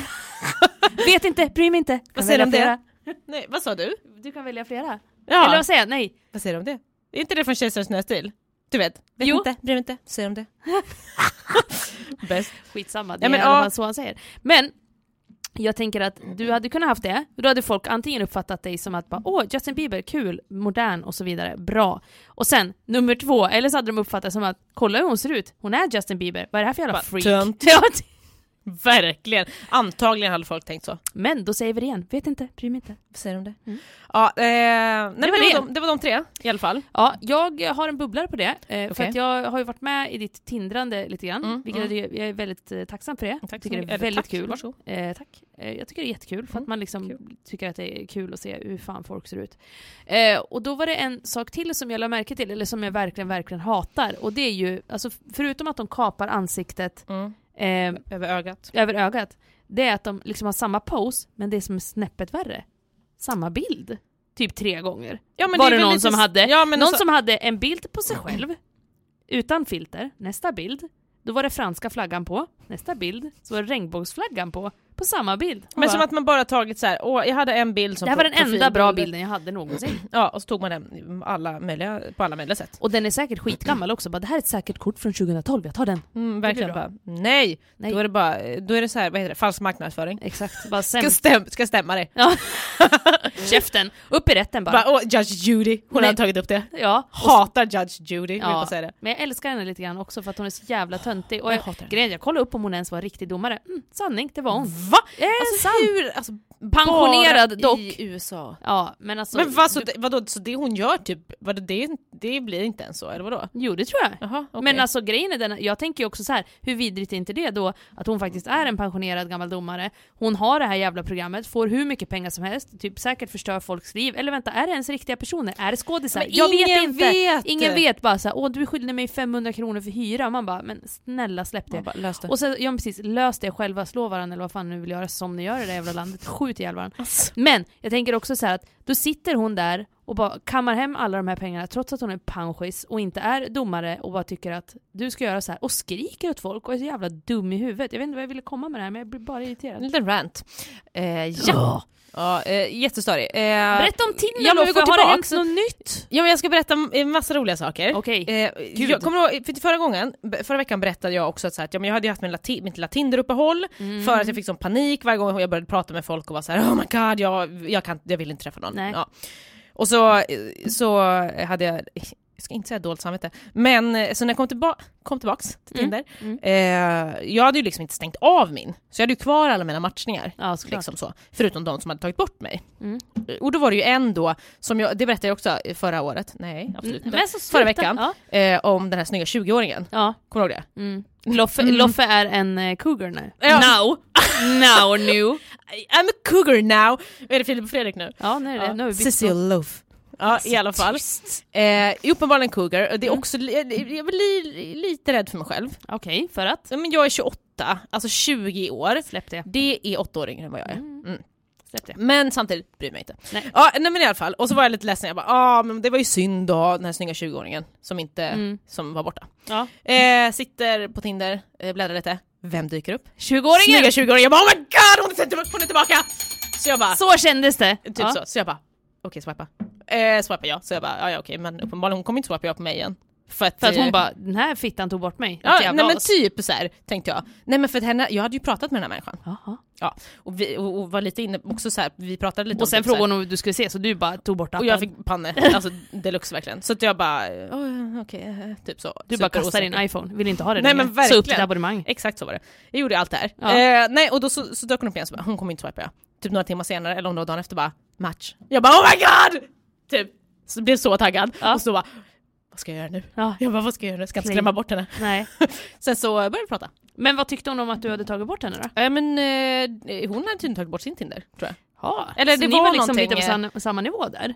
Vet inte, bryr mig inte. Vad säger de om det? Nej, vad sa du? Du kan välja flera. Ja. Eller vad säger jag? Nej. Vad säger de om det? Är inte det från Kejsarens nya stil? Du vet inte, bryr mig inte. Säger de det? Bäst. Skitsamma, det är så han säger. Men jag tänker att du hade kunnat haft det. Då hade folk antingen uppfattat dig som att bara, Justin Bieber, kul, modern och så vidare, bra. Och sen, nummer 2, eller så hade de uppfattat som att, kolla hur hon ser ut. Hon är Justin Bieber. Vad är det här för jävla freak? Verkligen. Antagligen hade folk tänkt så. Men då säger vi det igen. Vet inte, bryr mig inte. Säger de det? Ja, det var de 3 i alla fall. Ja, jag har en bubblare på det. För att jag har ju varit med i ditt tindrande lite grann. Vilket jag är väldigt tacksam för det. Tack, tycker det är väldigt kul. Varsågod. Tack. Jag tycker det är jättekul för att man liksom tycker att det är kul att se hur fan folk ser ut. Och då var det en sak till som jag lade märke till, eller som jag verkligen hatar. Och det är ju, alltså förutom att de kapar ansiktet över ögat, det är att de liksom har samma pose, men det som är snäppet värre. Samma bild. Typ 3 gånger. Ja, men var det någon lite... som hade någon som hade en bild på sig själv utan filter. Nästa bild, då var det franska flaggan på. Nästa bild, så var det regnbågsflaggan på samma bild. Men som att man bara tagit så här, jag hade en bild som... Det här var den enda bra bilden jag hade någonsin. Ja, och så tog man den på alla möjliga sätt. Och den är säkert skitgammal också. Bara, det här är ett säkert kort från 2012, jag tar den. Verkligen bara, nej. Då är det så här, vad heter det? Falsk marknadsföring. Exakt. Bara ska stämma det. Ja. Käften. Upp i rätten bara. Judge Judy. Hon har tagit upp det. Ja. Hatar Judge Judy. Ja. Säga det. Men jag älskar henne lite grann också för att hon är så jävla töntig. Och jag kollade upp om hon ens var riktig domare. Sanning, det var hon. Va? Hur? Alltså, pensionerad dock i USA. Ja, men alltså... Men vadå, så det hon gör typ, det blir inte ens så, eller vadå? Jo, det tror jag. Aha, okay. Men alltså grejen är den, jag tänker ju också så här, hur vidrigt är inte det då att hon faktiskt är en pensionerad gammal domare. Hon har det här jävla programmet, får hur mycket pengar som helst, typ säkert förstör folks liv. Eller vänta, är det ens riktiga personer? Är det skådisar? Jag vet inte. Ingen vet bara så här, du skyllde mig 500 kronor för hyra. Man bara, men snälla släpp det. Bara, lös det. Och så, precis, lös det själva, slå varandra eller vad fan nu vill göra som ni gör i det jävla landet. Skjut ihjäl varandra. Men jag tänker också så här att då sitter hon där och bara kammar hem alla de här pengarna trots att hon är pensionist och inte är domare och bara tycker att du ska göra så här och skriker åt folk och är så jävla dum i huvudet. Jag vet inte vad jag ville komma med det här, men jag blir bara irriterad. En liten rant. Ja. Ja, jättestory. Berätta om Tinder. Ja, men vi går tillbaka. Har det hänt något nytt? Ja, men jag ska berätta en massa roliga saker. Okej. Jag kommer ihåg, förra veckan berättade jag också att jag hade haft mitt lilla Tinder-uppehåll för att jag fick sån panik varje gång jag började prata med folk och var så här: oh my god, jag vill inte träffa någon. Ja. Och så hade jag ska inte säga dåligt samvete. Men så när jag kom tillbaks till Tinder, jag hade ju liksom inte stängt av min. Så jag hade ju kvar alla mina matchningar. Ja, liksom så. Förutom de som hade tagit bort mig. Och då var det ju en då, som det berättade jag också förra året. Nej, absolut inte. Förra veckan. Om den här snygga 20-åringen. Ja. Kommer du ihåg det? Loffe är en cougar nu. Ja. Now. I'm a cougar now. Är det Filip och Fredrik nu? Ja, nu är det. Nu har vi Cecil Loaf. Ja, i alla fall. Uppenbarligen en cougar. Det är också, jag blir lite rädd för mig själv. Okej, för att? Men jag är 28, alltså 20 år. Släpp det. Det är 8 år yngre än vad jag är. Släpp det. Men samtidigt bryr mig inte. Nej. Ja, men i alla fall. Och så var jag lite ledsen. Jag bara, men det var ju synd då, den här snygga 20-åringen som var borta. Ja. Sitter på Tinder, bläddrar lite. Vem dyker upp? 20-åringen! Snygga 20-åringen. Jag bara, oh my god, hon är tillbaka! Så jag bara... Så kändes det. Typ så. Så jag bara, okej, swipa. Swipa ja. Så jag bara, ja okej, men uppenbarligen hon kommer inte swipa på mig igen. För att hon bara, den här fittan tog bort mig. Ja, nej men typ så här, tänkte jag. Nej men för att jag hade ju pratat med den här människan. Aha. Ja, och vi var lite inne också så här, vi pratade lite och sen frågade hon om du skulle se, så du bara tog bort appen. Och jag fick panne, alltså deluxe verkligen. Så att jag bara, okej, typ så. Du bara kastar din iPhone, vill inte ha det. Nej men verkligen. Så upp ditt abonnemang. Exakt så var det. Jag gjorde allt det här. Ja. Nej, och då så dök hon upp igen, så bara, hon kommer inte swipa jag. Typ några timmar senare, eller om det var dagen efter, bara, match. Jag bara, oh my god! Typ, så blev så taggad. Ja. Och så bara, vad ska jag göra nu? Ja. Jag bara, vad ska jag göra nu? Ska inte skrämma bort henne. Nej. Sen så började vi prata. Men vad tyckte hon om att du hade tagit bort henne då? Men hon hade tydligen tagit bort sin Tinder, tror jag. Ja. Eller så det ni var liksom lite på samma nivå där?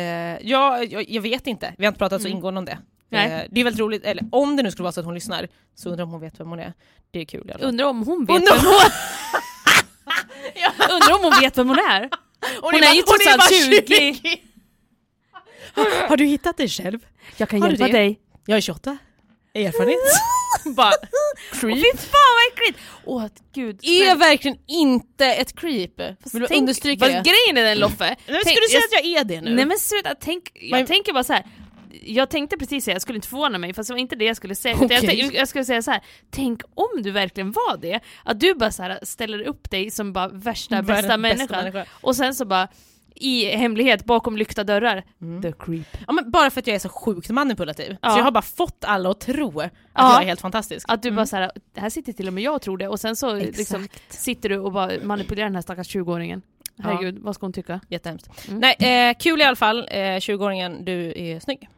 Jag vet inte. Vi har inte pratat så ingående om det. Det är väldigt roligt. Eller om det nu skulle vara så att hon lyssnar, så undrar om hon vet vem hon är. Det är kul. Undrar om hon vet vem hon är. Undrar om hon vet vem hon är. Hon är ju trots allt 20. Har du hittat dig själv? Jag kan hjälpa dig. Jag är 28. Erfarenhet. Bara creep. Fy fan vad äckligt. Gud. Är verkligen inte ett creep. Vill du understryka det? Grejen är den, Loffe. Ska du säga att jag är det nu? Nej men sluta, jag tänker bara så här. Jag tänkte precis säga, jag skulle inte förvåna mig, fast det var inte det jag skulle säga. Okay. Jag skulle säga så här: tänk om du verkligen var det. Att du bara så här ställer upp dig som bara bästa människan. Och sen så bara, i hemlighet bakom lyckta dörrar. The creep. Ja, men bara för att jag är så sjukt manipulativ. Så jag har bara fått alla att tro att jag är helt fantastisk. Att du bara såhär, här sitter till och med jag tror det. Och sen så liksom, sitter du och bara manipulerar den här stackars 20-åringen. Herregud, vad ska hon tycka? Jättehemskt. Nej, kul i alla fall. 20-åringen, du är snygg.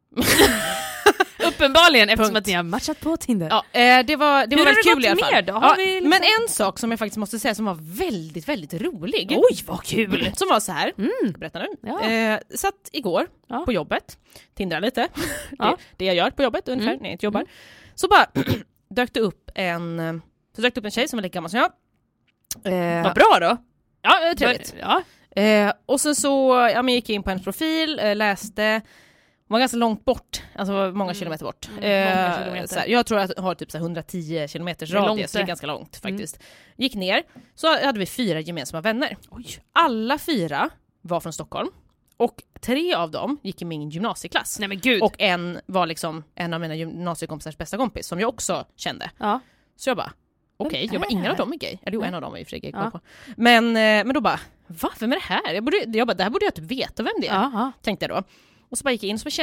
Uppenbarligen, eftersom att ni har matchat på Tinder. Ja, det var väldigt kul i alla fall. Då? Liksom... Men en sak som jag faktiskt måste säga som var väldigt, väldigt rolig. Oj, vad kul! Som var så här. Berätta nu. Ja. Satt igår på jobbet. Tindrar lite. Det jag gör på jobbet ungefär när jag inte jobbar. Så bara dök det upp en tjej som var lika gammal som jag. Vad bra då. Ja, trevligt. Och sen så gick jag in på hennes profil, läste. Hon var ganska långt bort, alltså många kilometer bort. Många kilometer. Så här, jag tror att jag har typ så här 110 kilometers radie, så det är ganska långt faktiskt. Gick ner, så hade vi 4 gemensamma vänner. Oj. Alla 4 var från Stockholm. Och 3 av dem gick i min gymnasieklass. Nej men gud. Och en var liksom en av mina gymnasiekompisars bästa kompis, som jag också kände. Ja. Så jag bara, okej, jag bara, ingen av dem är gay. Eller jo, en av dem är ju för gay. Men då bara, va? Vem är det här? Jag bara, det här borde jag typ veta vem det är. Tänkte jag då. Och så bara gick jag in och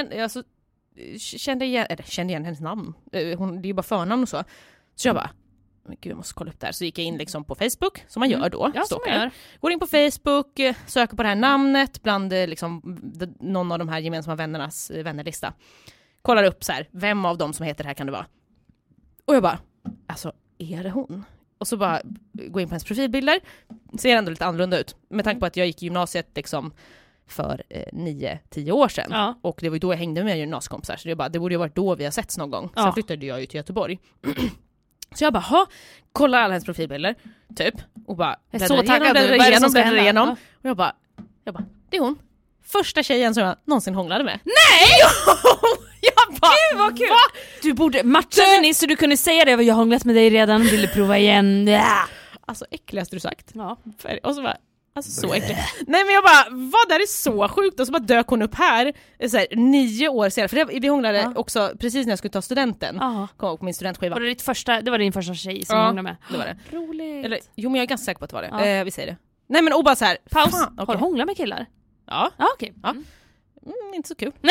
kände igen hennes namn. Det är ju bara förnamn och så. Så jag bara, men gud, jag måste kolla upp det här. Så gick jag in liksom på Facebook, som man gör då. Ja, som man gör. Går in på Facebook, söker på det här namnet bland liksom någon av de här gemensamma vännernas vännerlista. Kollar upp så här, vem av dem som heter det här kan det vara. Och jag bara, alltså, är det hon? Och så bara går in på hennes profilbilder. Ser ändå lite annorlunda ut. Med tanke på att jag gick i gymnasiet liksom för 9-10 år sedan. Ja. Och det var ju då jag hängde med gymnasiekompisar. Så det borde ju varit då vi har setts någon gång. Sen flyttade jag ju till Göteborg. Så jag bara, kollar alla hennes profilbilder. Typ. Och bara, bläddrar igenom. Och jag bara, det är hon. Första tjejen som jag någonsin hånglade med. Nej! Jag bara, gud vad kul! Va? Du borde matcha ni så du kunde säga det. Jag har hånglat med dig redan, ville prova igen. Alltså, äckligaste du sagt. Ja. Och så bara, alltså så äckligt. Nej men jag bara, vad, det här är så sjukt. Och så bara dök hon upp här så här, 9 år senare. För vi hånglade också precis när jag skulle ta studenten. Kom upp på min studentskiva. Det var din första tjej som hånglade med. Det var det. Roligt. Eller, jo men jag är ganska säker på att det var det. Vi säger det. Nej men och bara så här. Paus. Fan, okay. Har du hånglat med killar? Ja. Okej. Okay. Inte så kul.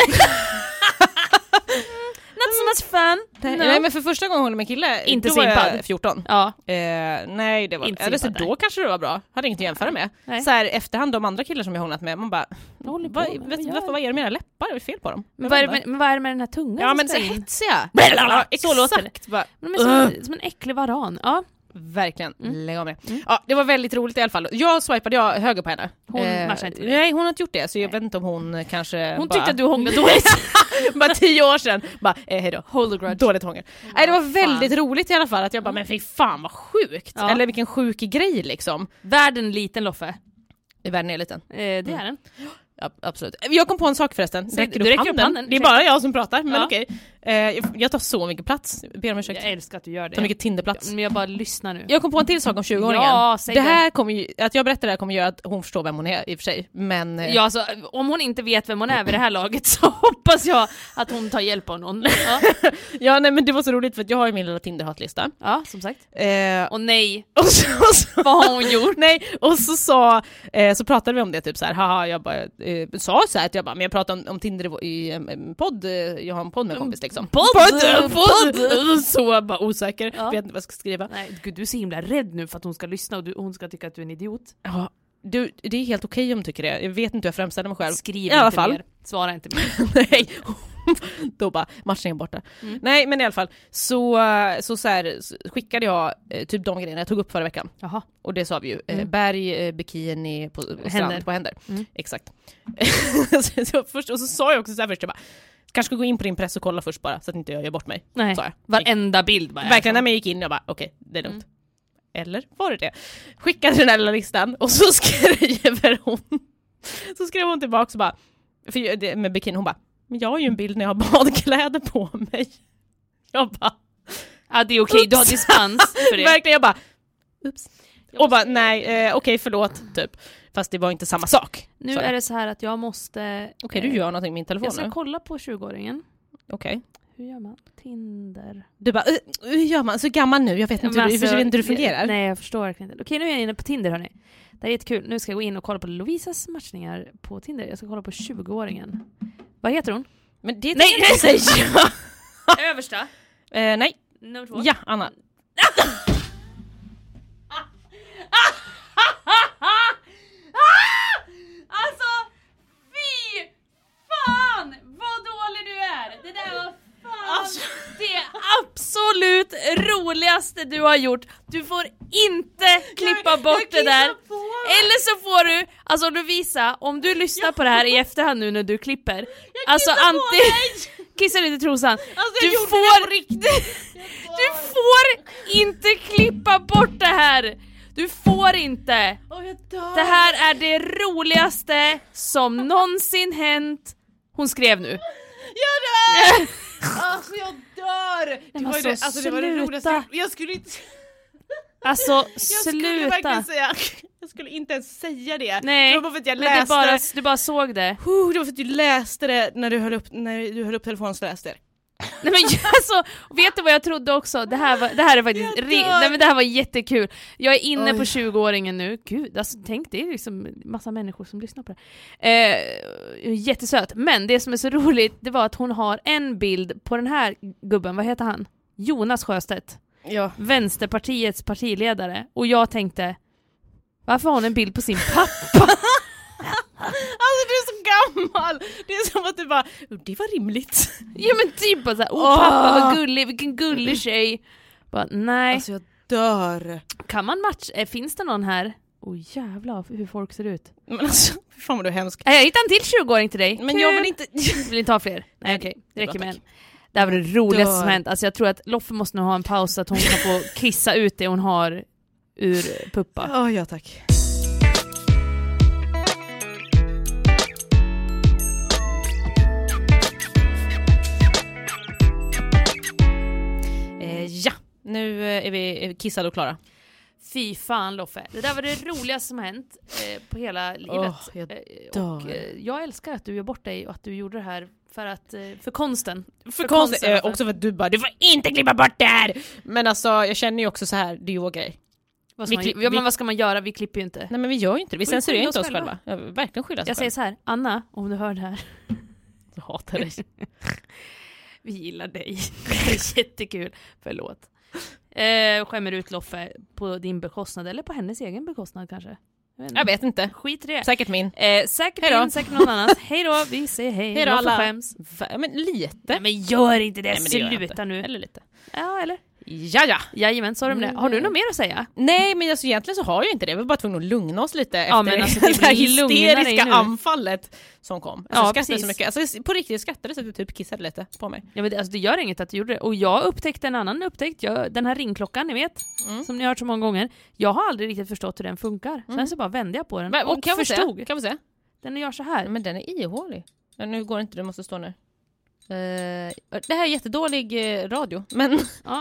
Not so much fun. Nej, men för första gången hångla med kille, inte simpad. 14. Ja. Nej, det var inte simpad, då kanske det var bra. Hade inget att jämföra med. Så här efterhand de andra killar som jag hånglat med, man bara vad är det med era läppar? Är det fel på dem? Men vad är det med den här tungan? Ja, men så hetsiga. Så låter det. Men som en äcklig varan. Ja. Verkligen, lägg av med. Ja, det var väldigt roligt i alla fall. Jag swipade höger på henne. Hon matchade inte. Nej, hon har inte gjort det. Så jag vet inte om hon kanske hon tyckte att du hånglade dåligt. Bara 10 år sedan. Bara, hejdå. Hold the grudge. Dåligt hångel. Nej, det var väldigt roligt i alla fall. Att jag bara, men fy fan vad sjukt. Eller vilken sjuk grej liksom. Världen liten, Loffe. Världen är liten. Det är den. Ja, absolut. Jag kom på en sak förresten. Du räcker upp handen. Det är bara jag som pratar, men okej. Jag tar så mycket plats. Jag älskar att du gör det. Så mycket Tinderplats. Men jag bara lyssnar nu. Jag kom på en till sak om 20-åringen. Ja, det här kommer ju, att jag berättar det här kommer göra att hon förstår vem hon är i och för sig. Men ja, alltså, om hon inte vet vem hon är vid det här laget så hoppas jag att hon tar hjälp av någon. Ja, nej, men det var så roligt för att jag har ju min lilla Tinder-hatlista. Ja, som sagt. Och nej. Vad har hon gjort? Nej, och så pratade vi om det typ så här. Haha, jag bara sa så här att jag bara, men jag pratade om Tinder i en podd. Jag har en podd med en kompis liksom. Podd! Så bara osäker. Vet inte vad jag ska skriva. Nej, gud, du är så himla rädd nu för att hon ska lyssna och hon ska tycka att du är en idiot. Ja, det är helt okej om du tycker det. Jag vet inte hur jag framställer mig själv. Skriv i alla fall. Mer. Svara inte mer. Nej. Då bara, matchningen borta. Nej, men i alla fall så här, skickade jag typ de grejerna jag tog upp förra veckan. Jaha. Och det sa vi ju. Berg, bikini på strand, på händer. Exakt. Och så sa jag också så här först, jag bara, kanske ska gå in på din press och kolla först bara, så att inte jag gör bort mig. Nej, varenda bild bara. Verkligen, när jag gick in, jag bara, okej, det är lugnt. Eller var det? Skickade den här lilla listan och så skrev hon tillbaka och bara, med bikini, hon bara, men jag har ju en bild när jag har badkläder på mig. Jag bara, ja, det är okej, du har dispens för det. Verkligen, jag bara, ups. Och bara, nej, okej, förlåt, typ. Fast det var inte samma sak. Nu är det så här att jag måste... Okej, du gör någonting med min telefon. Jag ska kolla på 20-åringen. Okej. Hur gör man? Tinder. Du bara, hur gör man? Så gammal nu, jag vet inte hur det fungerar. Nej, jag förstår verkligen inte. Okej, nu är jag inne på Tinder, hörni. Det är jättekul. Nu ska jag gå in och kolla på Lovisas matchningar på Tinder. Jag ska kolla på 20-åringen. Vad heter hon? Men det nej, säger jag. Översta? Nej. Nummer 2? Ja, Anna. Alltså, fy fan vad dålig du är. Det där var fan det absolut roligaste du har gjort. Du får inte klippa bort det där. Eller så får du, alltså Lovisa, om du lyssnar på det här i efterhand nu när du klipper. Alltså kissa lite i trosan. Alltså, du får inte klippa bort det här. Du får inte. Det här är det roligaste som någonsin hänt. Hon skrev nu. Jag dör! Alltså jag dör! Det var det roligaste. Jag skulle inte... Alltså sluta. Jag skulle inte ens säga det. Nej, det var bara för att jag läste du bara såg det. Det var för att du läste det när du höll upp telefonen så läste det. Nej men alltså, vet du vad jag trodde också? Det här är faktiskt nej, men det här var jättekul. Jag är inne på 20-åringen nu. Gud, alltså tänk, det är liksom massa människor som lyssnar på det. Jättesöt. Men det som är så roligt, det var att hon har en bild på den här gubben. Vad heter han? Jonas Sjöstedt. Ja. Vänsterpartiets partiledare. Och jag tänkte, varför har hon en bild på sin pappa? Alltså du är så gammal. Det är som att du bara, det var rimligt. Ja men typ bara såhär, pappa vad gullig, vilken gullig tjej. Bara, nej. Alltså jag dör. Kan man matcha, finns det någon här? Jävlar hur folk ser ut. Men alltså, fan vad du är hemsk. Jag hittar en till 20-åring till dig. Men jag vill inte ha fler. Nej okej, det räcker med en. Det här var det roligaste som hänt. Alltså jag tror att Loffe måste nog ha en paus så att hon kan få kissa ut det hon har ur puppa. Ja tack. Ja, nu är vi kissade och klara. Fy fan Loffe, det där var det roligaste som hänt på hela livet. Jag älskar att du gör bort dig och att du gjorde det här för konsten. För konsten, också för att du bara, du får inte klippa bort det här! Men alltså, jag känner ju också så här, det är ju vår grej. Men vad ska man göra? Vi klipper ju inte. Nej men vi gör ju inte det, vi censurerar inte oss själva. Jag verkligen skylla oss Jag säger så här, Anna, om du hör det här. Jag hatar dig. Vi gillar dig. Det är jättekul. Förlåt. Skämmer ut Loffe på din bekostnad eller på hennes egen bekostnad kanske. Jag vet inte. Skit i det. Säkert min. Säkert min, säkert någon annans. Hej då, vi säger hej. Hej då alla. Skäms. Men lite. Nej, men gör inte det. Nej, det sluta nu. Eller lite. Ja, eller? Ja. Jajamän, så är det. Har du något mer att säga? Nej, men alltså, egentligen så har jag inte det. Vi var bara tvungna att lugna oss lite efter men alltså, det här hysteriska anfallet som kom. Alltså, ja, skrattade så mycket. Alltså, på riktigt skrattade så att du typ kissade lite på mig. Ja, men det gör inget att du gjorde det. Och jag upptäckte en annan upptäckt. Den här ringklockan, ni vet, som ni har hört så många gånger. Jag har aldrig riktigt förstått hur den funkar. Sen så bara vände jag på den och förstod. Kan vi se? Den gör så här. Men den är ihålig. Ja, nu går inte, du måste stå ner. Det här är jättedålig radio. Men,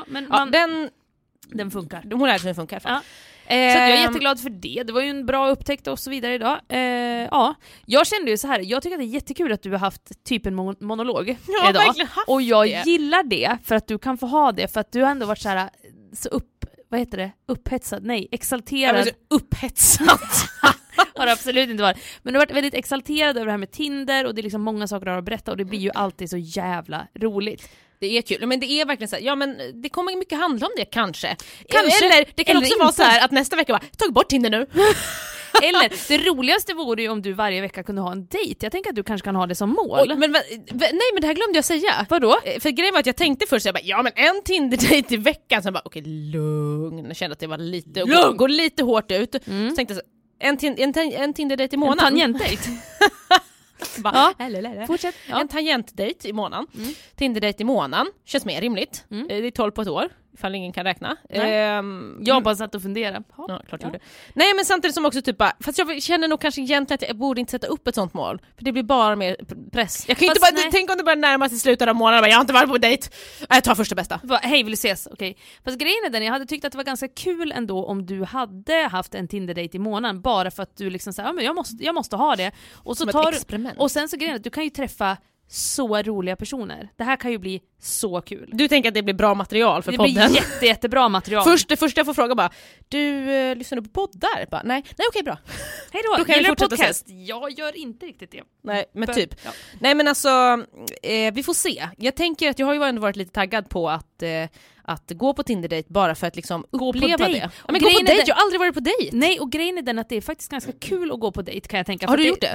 den funkar. Hon lärde sig den funkar. Ja. Så jag är jätteglad för det. Det var ju en bra upptäckt och så vidare idag. Jag kände ju så här. Jag tycker att det är jättekul att du har haft typ en monolog idag. Och jag gillar det för att du kan få ha det. För att du har ändå varit så här upphetsad. Nej, exalterad. Upphetsad. Har det absolut inte varit. Men du har varit väldigt exalterad över det här med Tinder. Och det är liksom många saker du har att berätta. Och det blir ju alltid så jävla roligt. Det är kul, men det är verkligen så här, ja men det kommer mycket handla om det kanske. Eller det kan också vara så här att nästa vecka bara, tag bort Tinder nu. Eller det roligaste vore ju om du varje vecka kunde ha en dejt. Jag tänker att du kanske kan ha det som mål. Nej men det här glömde jag säga. Vadå? För grejen var att jag tänkte först, jag bara, ja men en Tinder-dejt i veckan. Så jag bara, okej, lugn. Jag kände att det var lite, går lite hårt ut. Så tänkte jag, en Tinder-dejt i månaden. En tangentdejt. Fortsätt. En tangentdejt i månaden. Tinder-dejt i månaden känns mer rimligt. Det är 12 på ett år, ifall ingen kan räkna. Jag bara satt och funderade. Ja, klart gjorde. Nej, men samtidigt som också typ bara, fast jag känner nog kanske egentligen att jag borde inte sätta upp ett sånt mål, för det blir bara mer press. Jag kan inte bara tänk om det börjar närma sig slutet av månaden, jag har inte varit på dejt. Jag tar första bästa. Hej, vill du ses? Okej. Fast grejen är den, jag hade tyckt att det var ganska kul ändå om du hade haft en Tinder-dejt i månaden, bara för att du liksom säger, men jag måste ha det. Och så som ett experiment. Och sen så grejen är att du kan ju träffa så roliga personer. Det här kan ju bli så kul. Du tänker att det blir bra material för podden? Det blir jättebra material. Det första jag får fråga bara, du lyssnar du på poddar? Bara, nej okej, bra. Hej då, kan gillar du podcast? Jag gör inte riktigt det. Nej, men typ. Ja. Nej men alltså, vi får se. Jag tänker att jag har ju ändå varit lite taggad på att gå på Tinder-date bara för att liksom uppleva det. Ja, men gå på dejt, jag har aldrig varit på dejt. Nej, och grejen är den att det är faktiskt ganska kul att gå på dejt, kan jag tänka. Har du gjort det?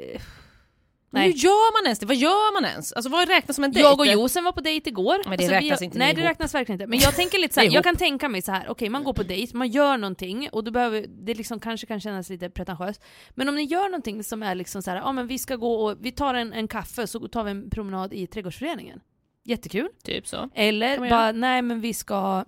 Nej. Hur gör man ens det? Vad gör man ens? Alltså vad räknas som en dejt? Jag och Josen var på dejt igår. Men det räknas inte. Nej, det räknas verkligen inte. Men jag tänker lite så här, jag kan tänka mig så här, okej, man går på dejt, man gör någonting och då behöver det liksom kanske kan kännas lite pretentiöst. Men om ni gör någonting som är liksom så här, men vi ska gå och vi tar en kaffe så tar vi en promenad i trädgårdsföreningen. Jättekul. Typ så. Eller bara, nej men vi ska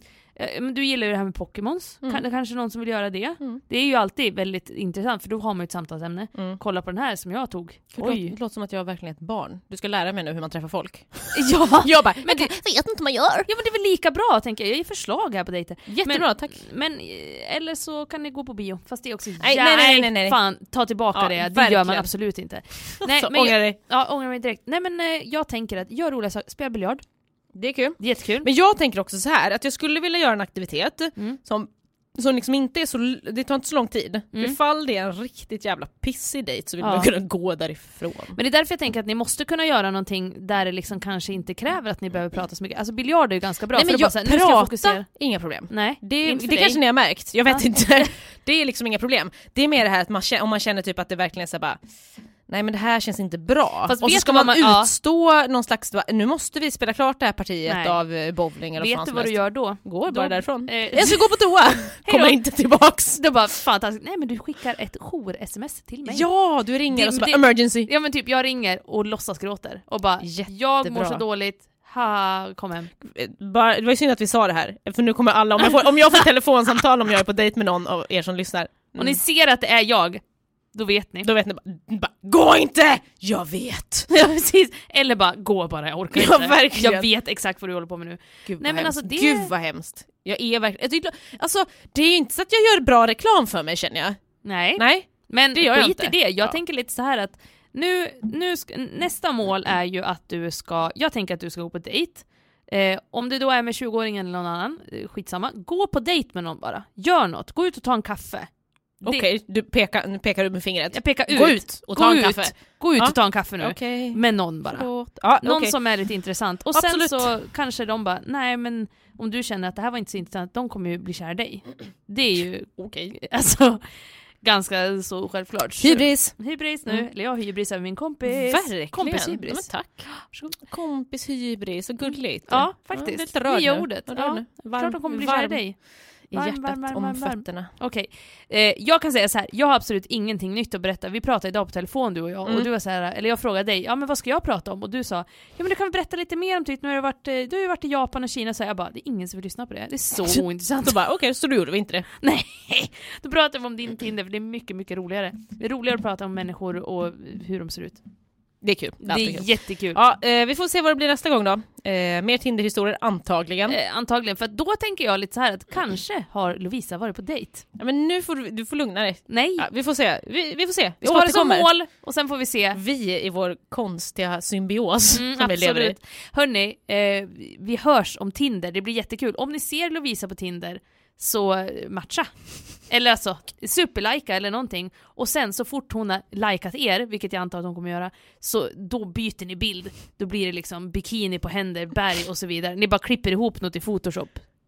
men du gillar ju det här med Pokémons. Kanske någon som vill göra det. Det är ju alltid väldigt intressant, för då har man ju ett samtalsämne. Kolla på den här som jag tog. Oj. Det låter som att jag verkligen är ett barn. Du ska lära mig nu hur man träffar folk. Ja, jag bara, men jag vet inte vad man gör. Ja, men det är väl lika bra, tänker jag. Jag ger förslag här på dejter. Jättebra, tack. Men eller så kan ni gå på bio. Fast det är också nej. Fan, ta tillbaka det. Det gör man absolut inte. Nej, så, ångrar dig. Ja, ångrar mig direkt. Nej, men jag tänker att gör roliga saker. Spela biljard. Det är kul. Jättekul. Men jag tänker också så här att jag skulle vilja göra en aktivitet som liksom inte är så, det tar inte så lång tid. Ifall det är en riktigt jävla pissig dejt så vill man kunna gå därifrån. Men det är därför jag tänker att ni måste kunna göra någonting där det liksom kanske inte kräver att ni behöver prata så mycket. Alltså biljard är ju ganska bra. Nej, men jag nu ska jag fokusera. Inga problem. Nej, det kanske ni har märkt. Jag vet inte. Det är liksom inga problem. Det är mer det här att om man känner typ att det verkligen är så bara, nej men det här känns inte bra. Fast och så ska man utstå någon slags, nu måste vi spela klart det här partiet av bowling eller vet du vad du gör då? Går bara därifrån. Jag ska gå på toa. Kommer inte tillbaks. Då bara, fantastiskt. Nej men du skickar ett jour-sms till mig. Ja, du ringer och så bara, emergency. Ja men typ, jag ringer och låtsas gråter. Och bara, jag mår så dåligt. Kom hem. Det var ju synd att vi sa det här. För nu kommer alla, om jag får telefonsamtal om jag är på dejt med någon av er som lyssnar. Och ni ser att det är jag. Då vet ni bara, gå inte! Jag vet! Ja, precis. Eller bara, gå bara, jag orkar inte. Verkligen. Jag vet exakt vad du håller på med nu. Gud vad hemskt. Jag är verkligen, alltså det är ju inte så att jag gör bra reklam för mig, känner jag. Nej. Men det gör jag inte. Inte. Jag tänker lite så här att nästa mål är ju att jag tänker att du ska gå på dejt. Om det då är med 20-åringen eller någon annan, skitsamma. Gå på dejt med någon bara. Gör något. Gå ut och ta en kaffe. Okej, nu pekar du med fingret. Jag pekar ut. Gå ut och ta en kaffe. Gå ut och ta en kaffe nu. Okay. Med någon bara. Någon som är lite intressant. Och sen så kanske de bara, nej men om du känner att det här var inte så intressant, de kommer ju bli kär i dig. Det är ju alltså ganska så självklart. Hybris nu. Eller jag hybris över min kompis. Verkligen. Kompis hybris. Men tack. Kompis hybris, så gulligt. Ja, faktiskt. Lite rörd. Nya ordet. Ja. Klart de kommer bli kär i dig. I hjärtat om fötterna. Okej. Jag kan säga så här, jag har absolut ingenting nytt att berätta. Vi pratade idag på telefon, du och jag. Och du var så här, eller jag frågade dig, ja men vad ska jag prata om? Och du sa, ja men du kan väl berätta lite mer om typ, när du har ju varit i Japan och Kina. Så jag bara, det är ingen som vill lyssna på det. Det är så ointressant. Så bara, okej, så du gjorde vi inte det. Nej, då pratar vi om din Tinder, för det är mycket, mycket roligare. Det är roligare att prata om människor och hur de ser ut. Det är kul. Det är jättekul. Ja, vi får se vad det blir nästa gång då. Mer Tinder-historier, antagligen. Antagligen, för då tänker jag lite så här att kanske har Lovisa varit på dejt. Ja, men nu får du får lugna dig. Nej. Ja, vi får se. Vi får se. Vi har det som mål och sen får vi se. Vi i vår konstiga symbios som vi lever i. Hörrni, vi hörs om Tinder. Det blir jättekul. Om ni ser Lovisa på Tinder, så matcha. Eller alltså, superlika eller någonting. Och sen så fort hon har likat er, vilket jag antar att hon kommer göra, så då byter ni bild. Då blir det liksom bikini på händer, berg och så vidare. Ni bara klipper ihop något i Photoshop.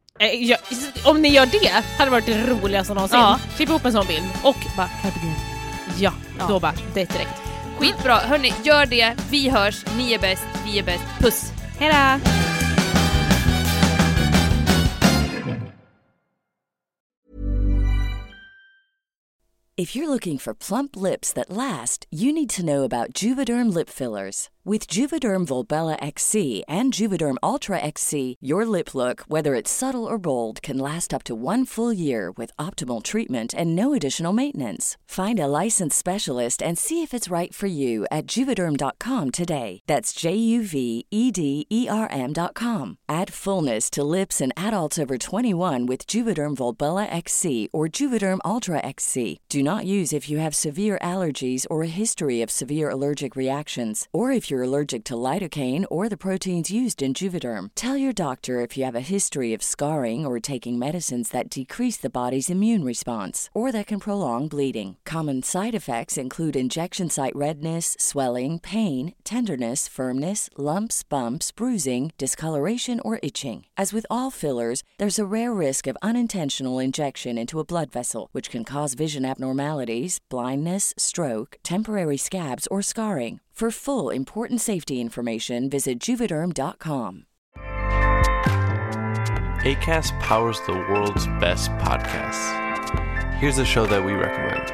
Om ni gör det, hade det varit det roligaste någonsin. Ja. Klipp ihop en sån bild. Och bara, carpe diem. Ja, då bara, det är direkt. Skitbra, hörni, gör det. Vi hörs, ni är bäst, vi är bäst. Puss. Hejdå! If you're looking for plump lips that last, you need to know about Juvederm lip fillers. With Juvederm Volbella XC and Juvederm Ultra XC, your lip look, whether it's subtle or bold, can last up to 1 full year with optimal treatment and no additional maintenance. Find a licensed specialist and see if it's right for you at Juvederm.com today. That's JUVEDERM.com. Add fullness to lips in adults over 21 with Juvederm Volbella XC or Juvederm Ultra XC. Do not use if you have severe allergies or a history of severe allergic reactions, or if you're allergic to lidocaine or the proteins used in Juvederm. Tell your doctor if you have a history of scarring or taking medicines that decrease the body's immune response, or that can prolong bleeding. Common side effects include injection site redness, swelling, pain, tenderness, firmness, lumps, bumps, bruising, discoloration, or itching. As with all fillers, there's a rare risk of unintentional injection into a blood vessel, which can cause vision abnormalities, blindness, stroke, temporary scabs, or scarring. For full, important safety information, visit Juvederm.com. Acast powers the world's best podcasts. Here's a show that we recommend.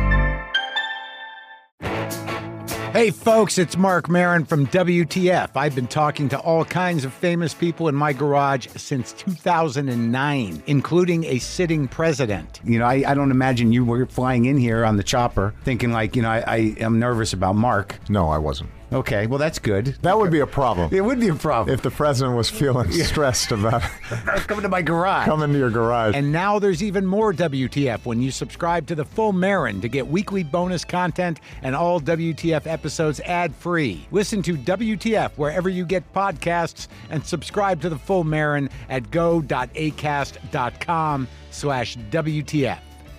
Hey folks, it's Mark Maron from WTF. I've been talking to all kinds of famous people in my garage since 2009, including a sitting president. You know, I don't imagine you were flying in here on the chopper thinking like, you know, I am nervous about Mark. No, I wasn't. Okay, well, that's good. That would be a problem. It would be a problem. If the president was feeling stressed about coming to my garage. Coming to your garage. And now there's even more WTF when you subscribe to the Full Marin to get weekly bonus content and all WTF episodes ad-free. Listen to WTF wherever you get podcasts and subscribe to the Full Marin at go.acast.com/WTF.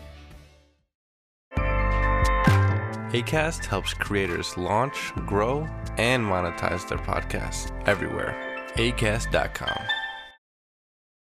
Acast helps creators launch, grow, and monetize their podcasts everywhere. Acast.com.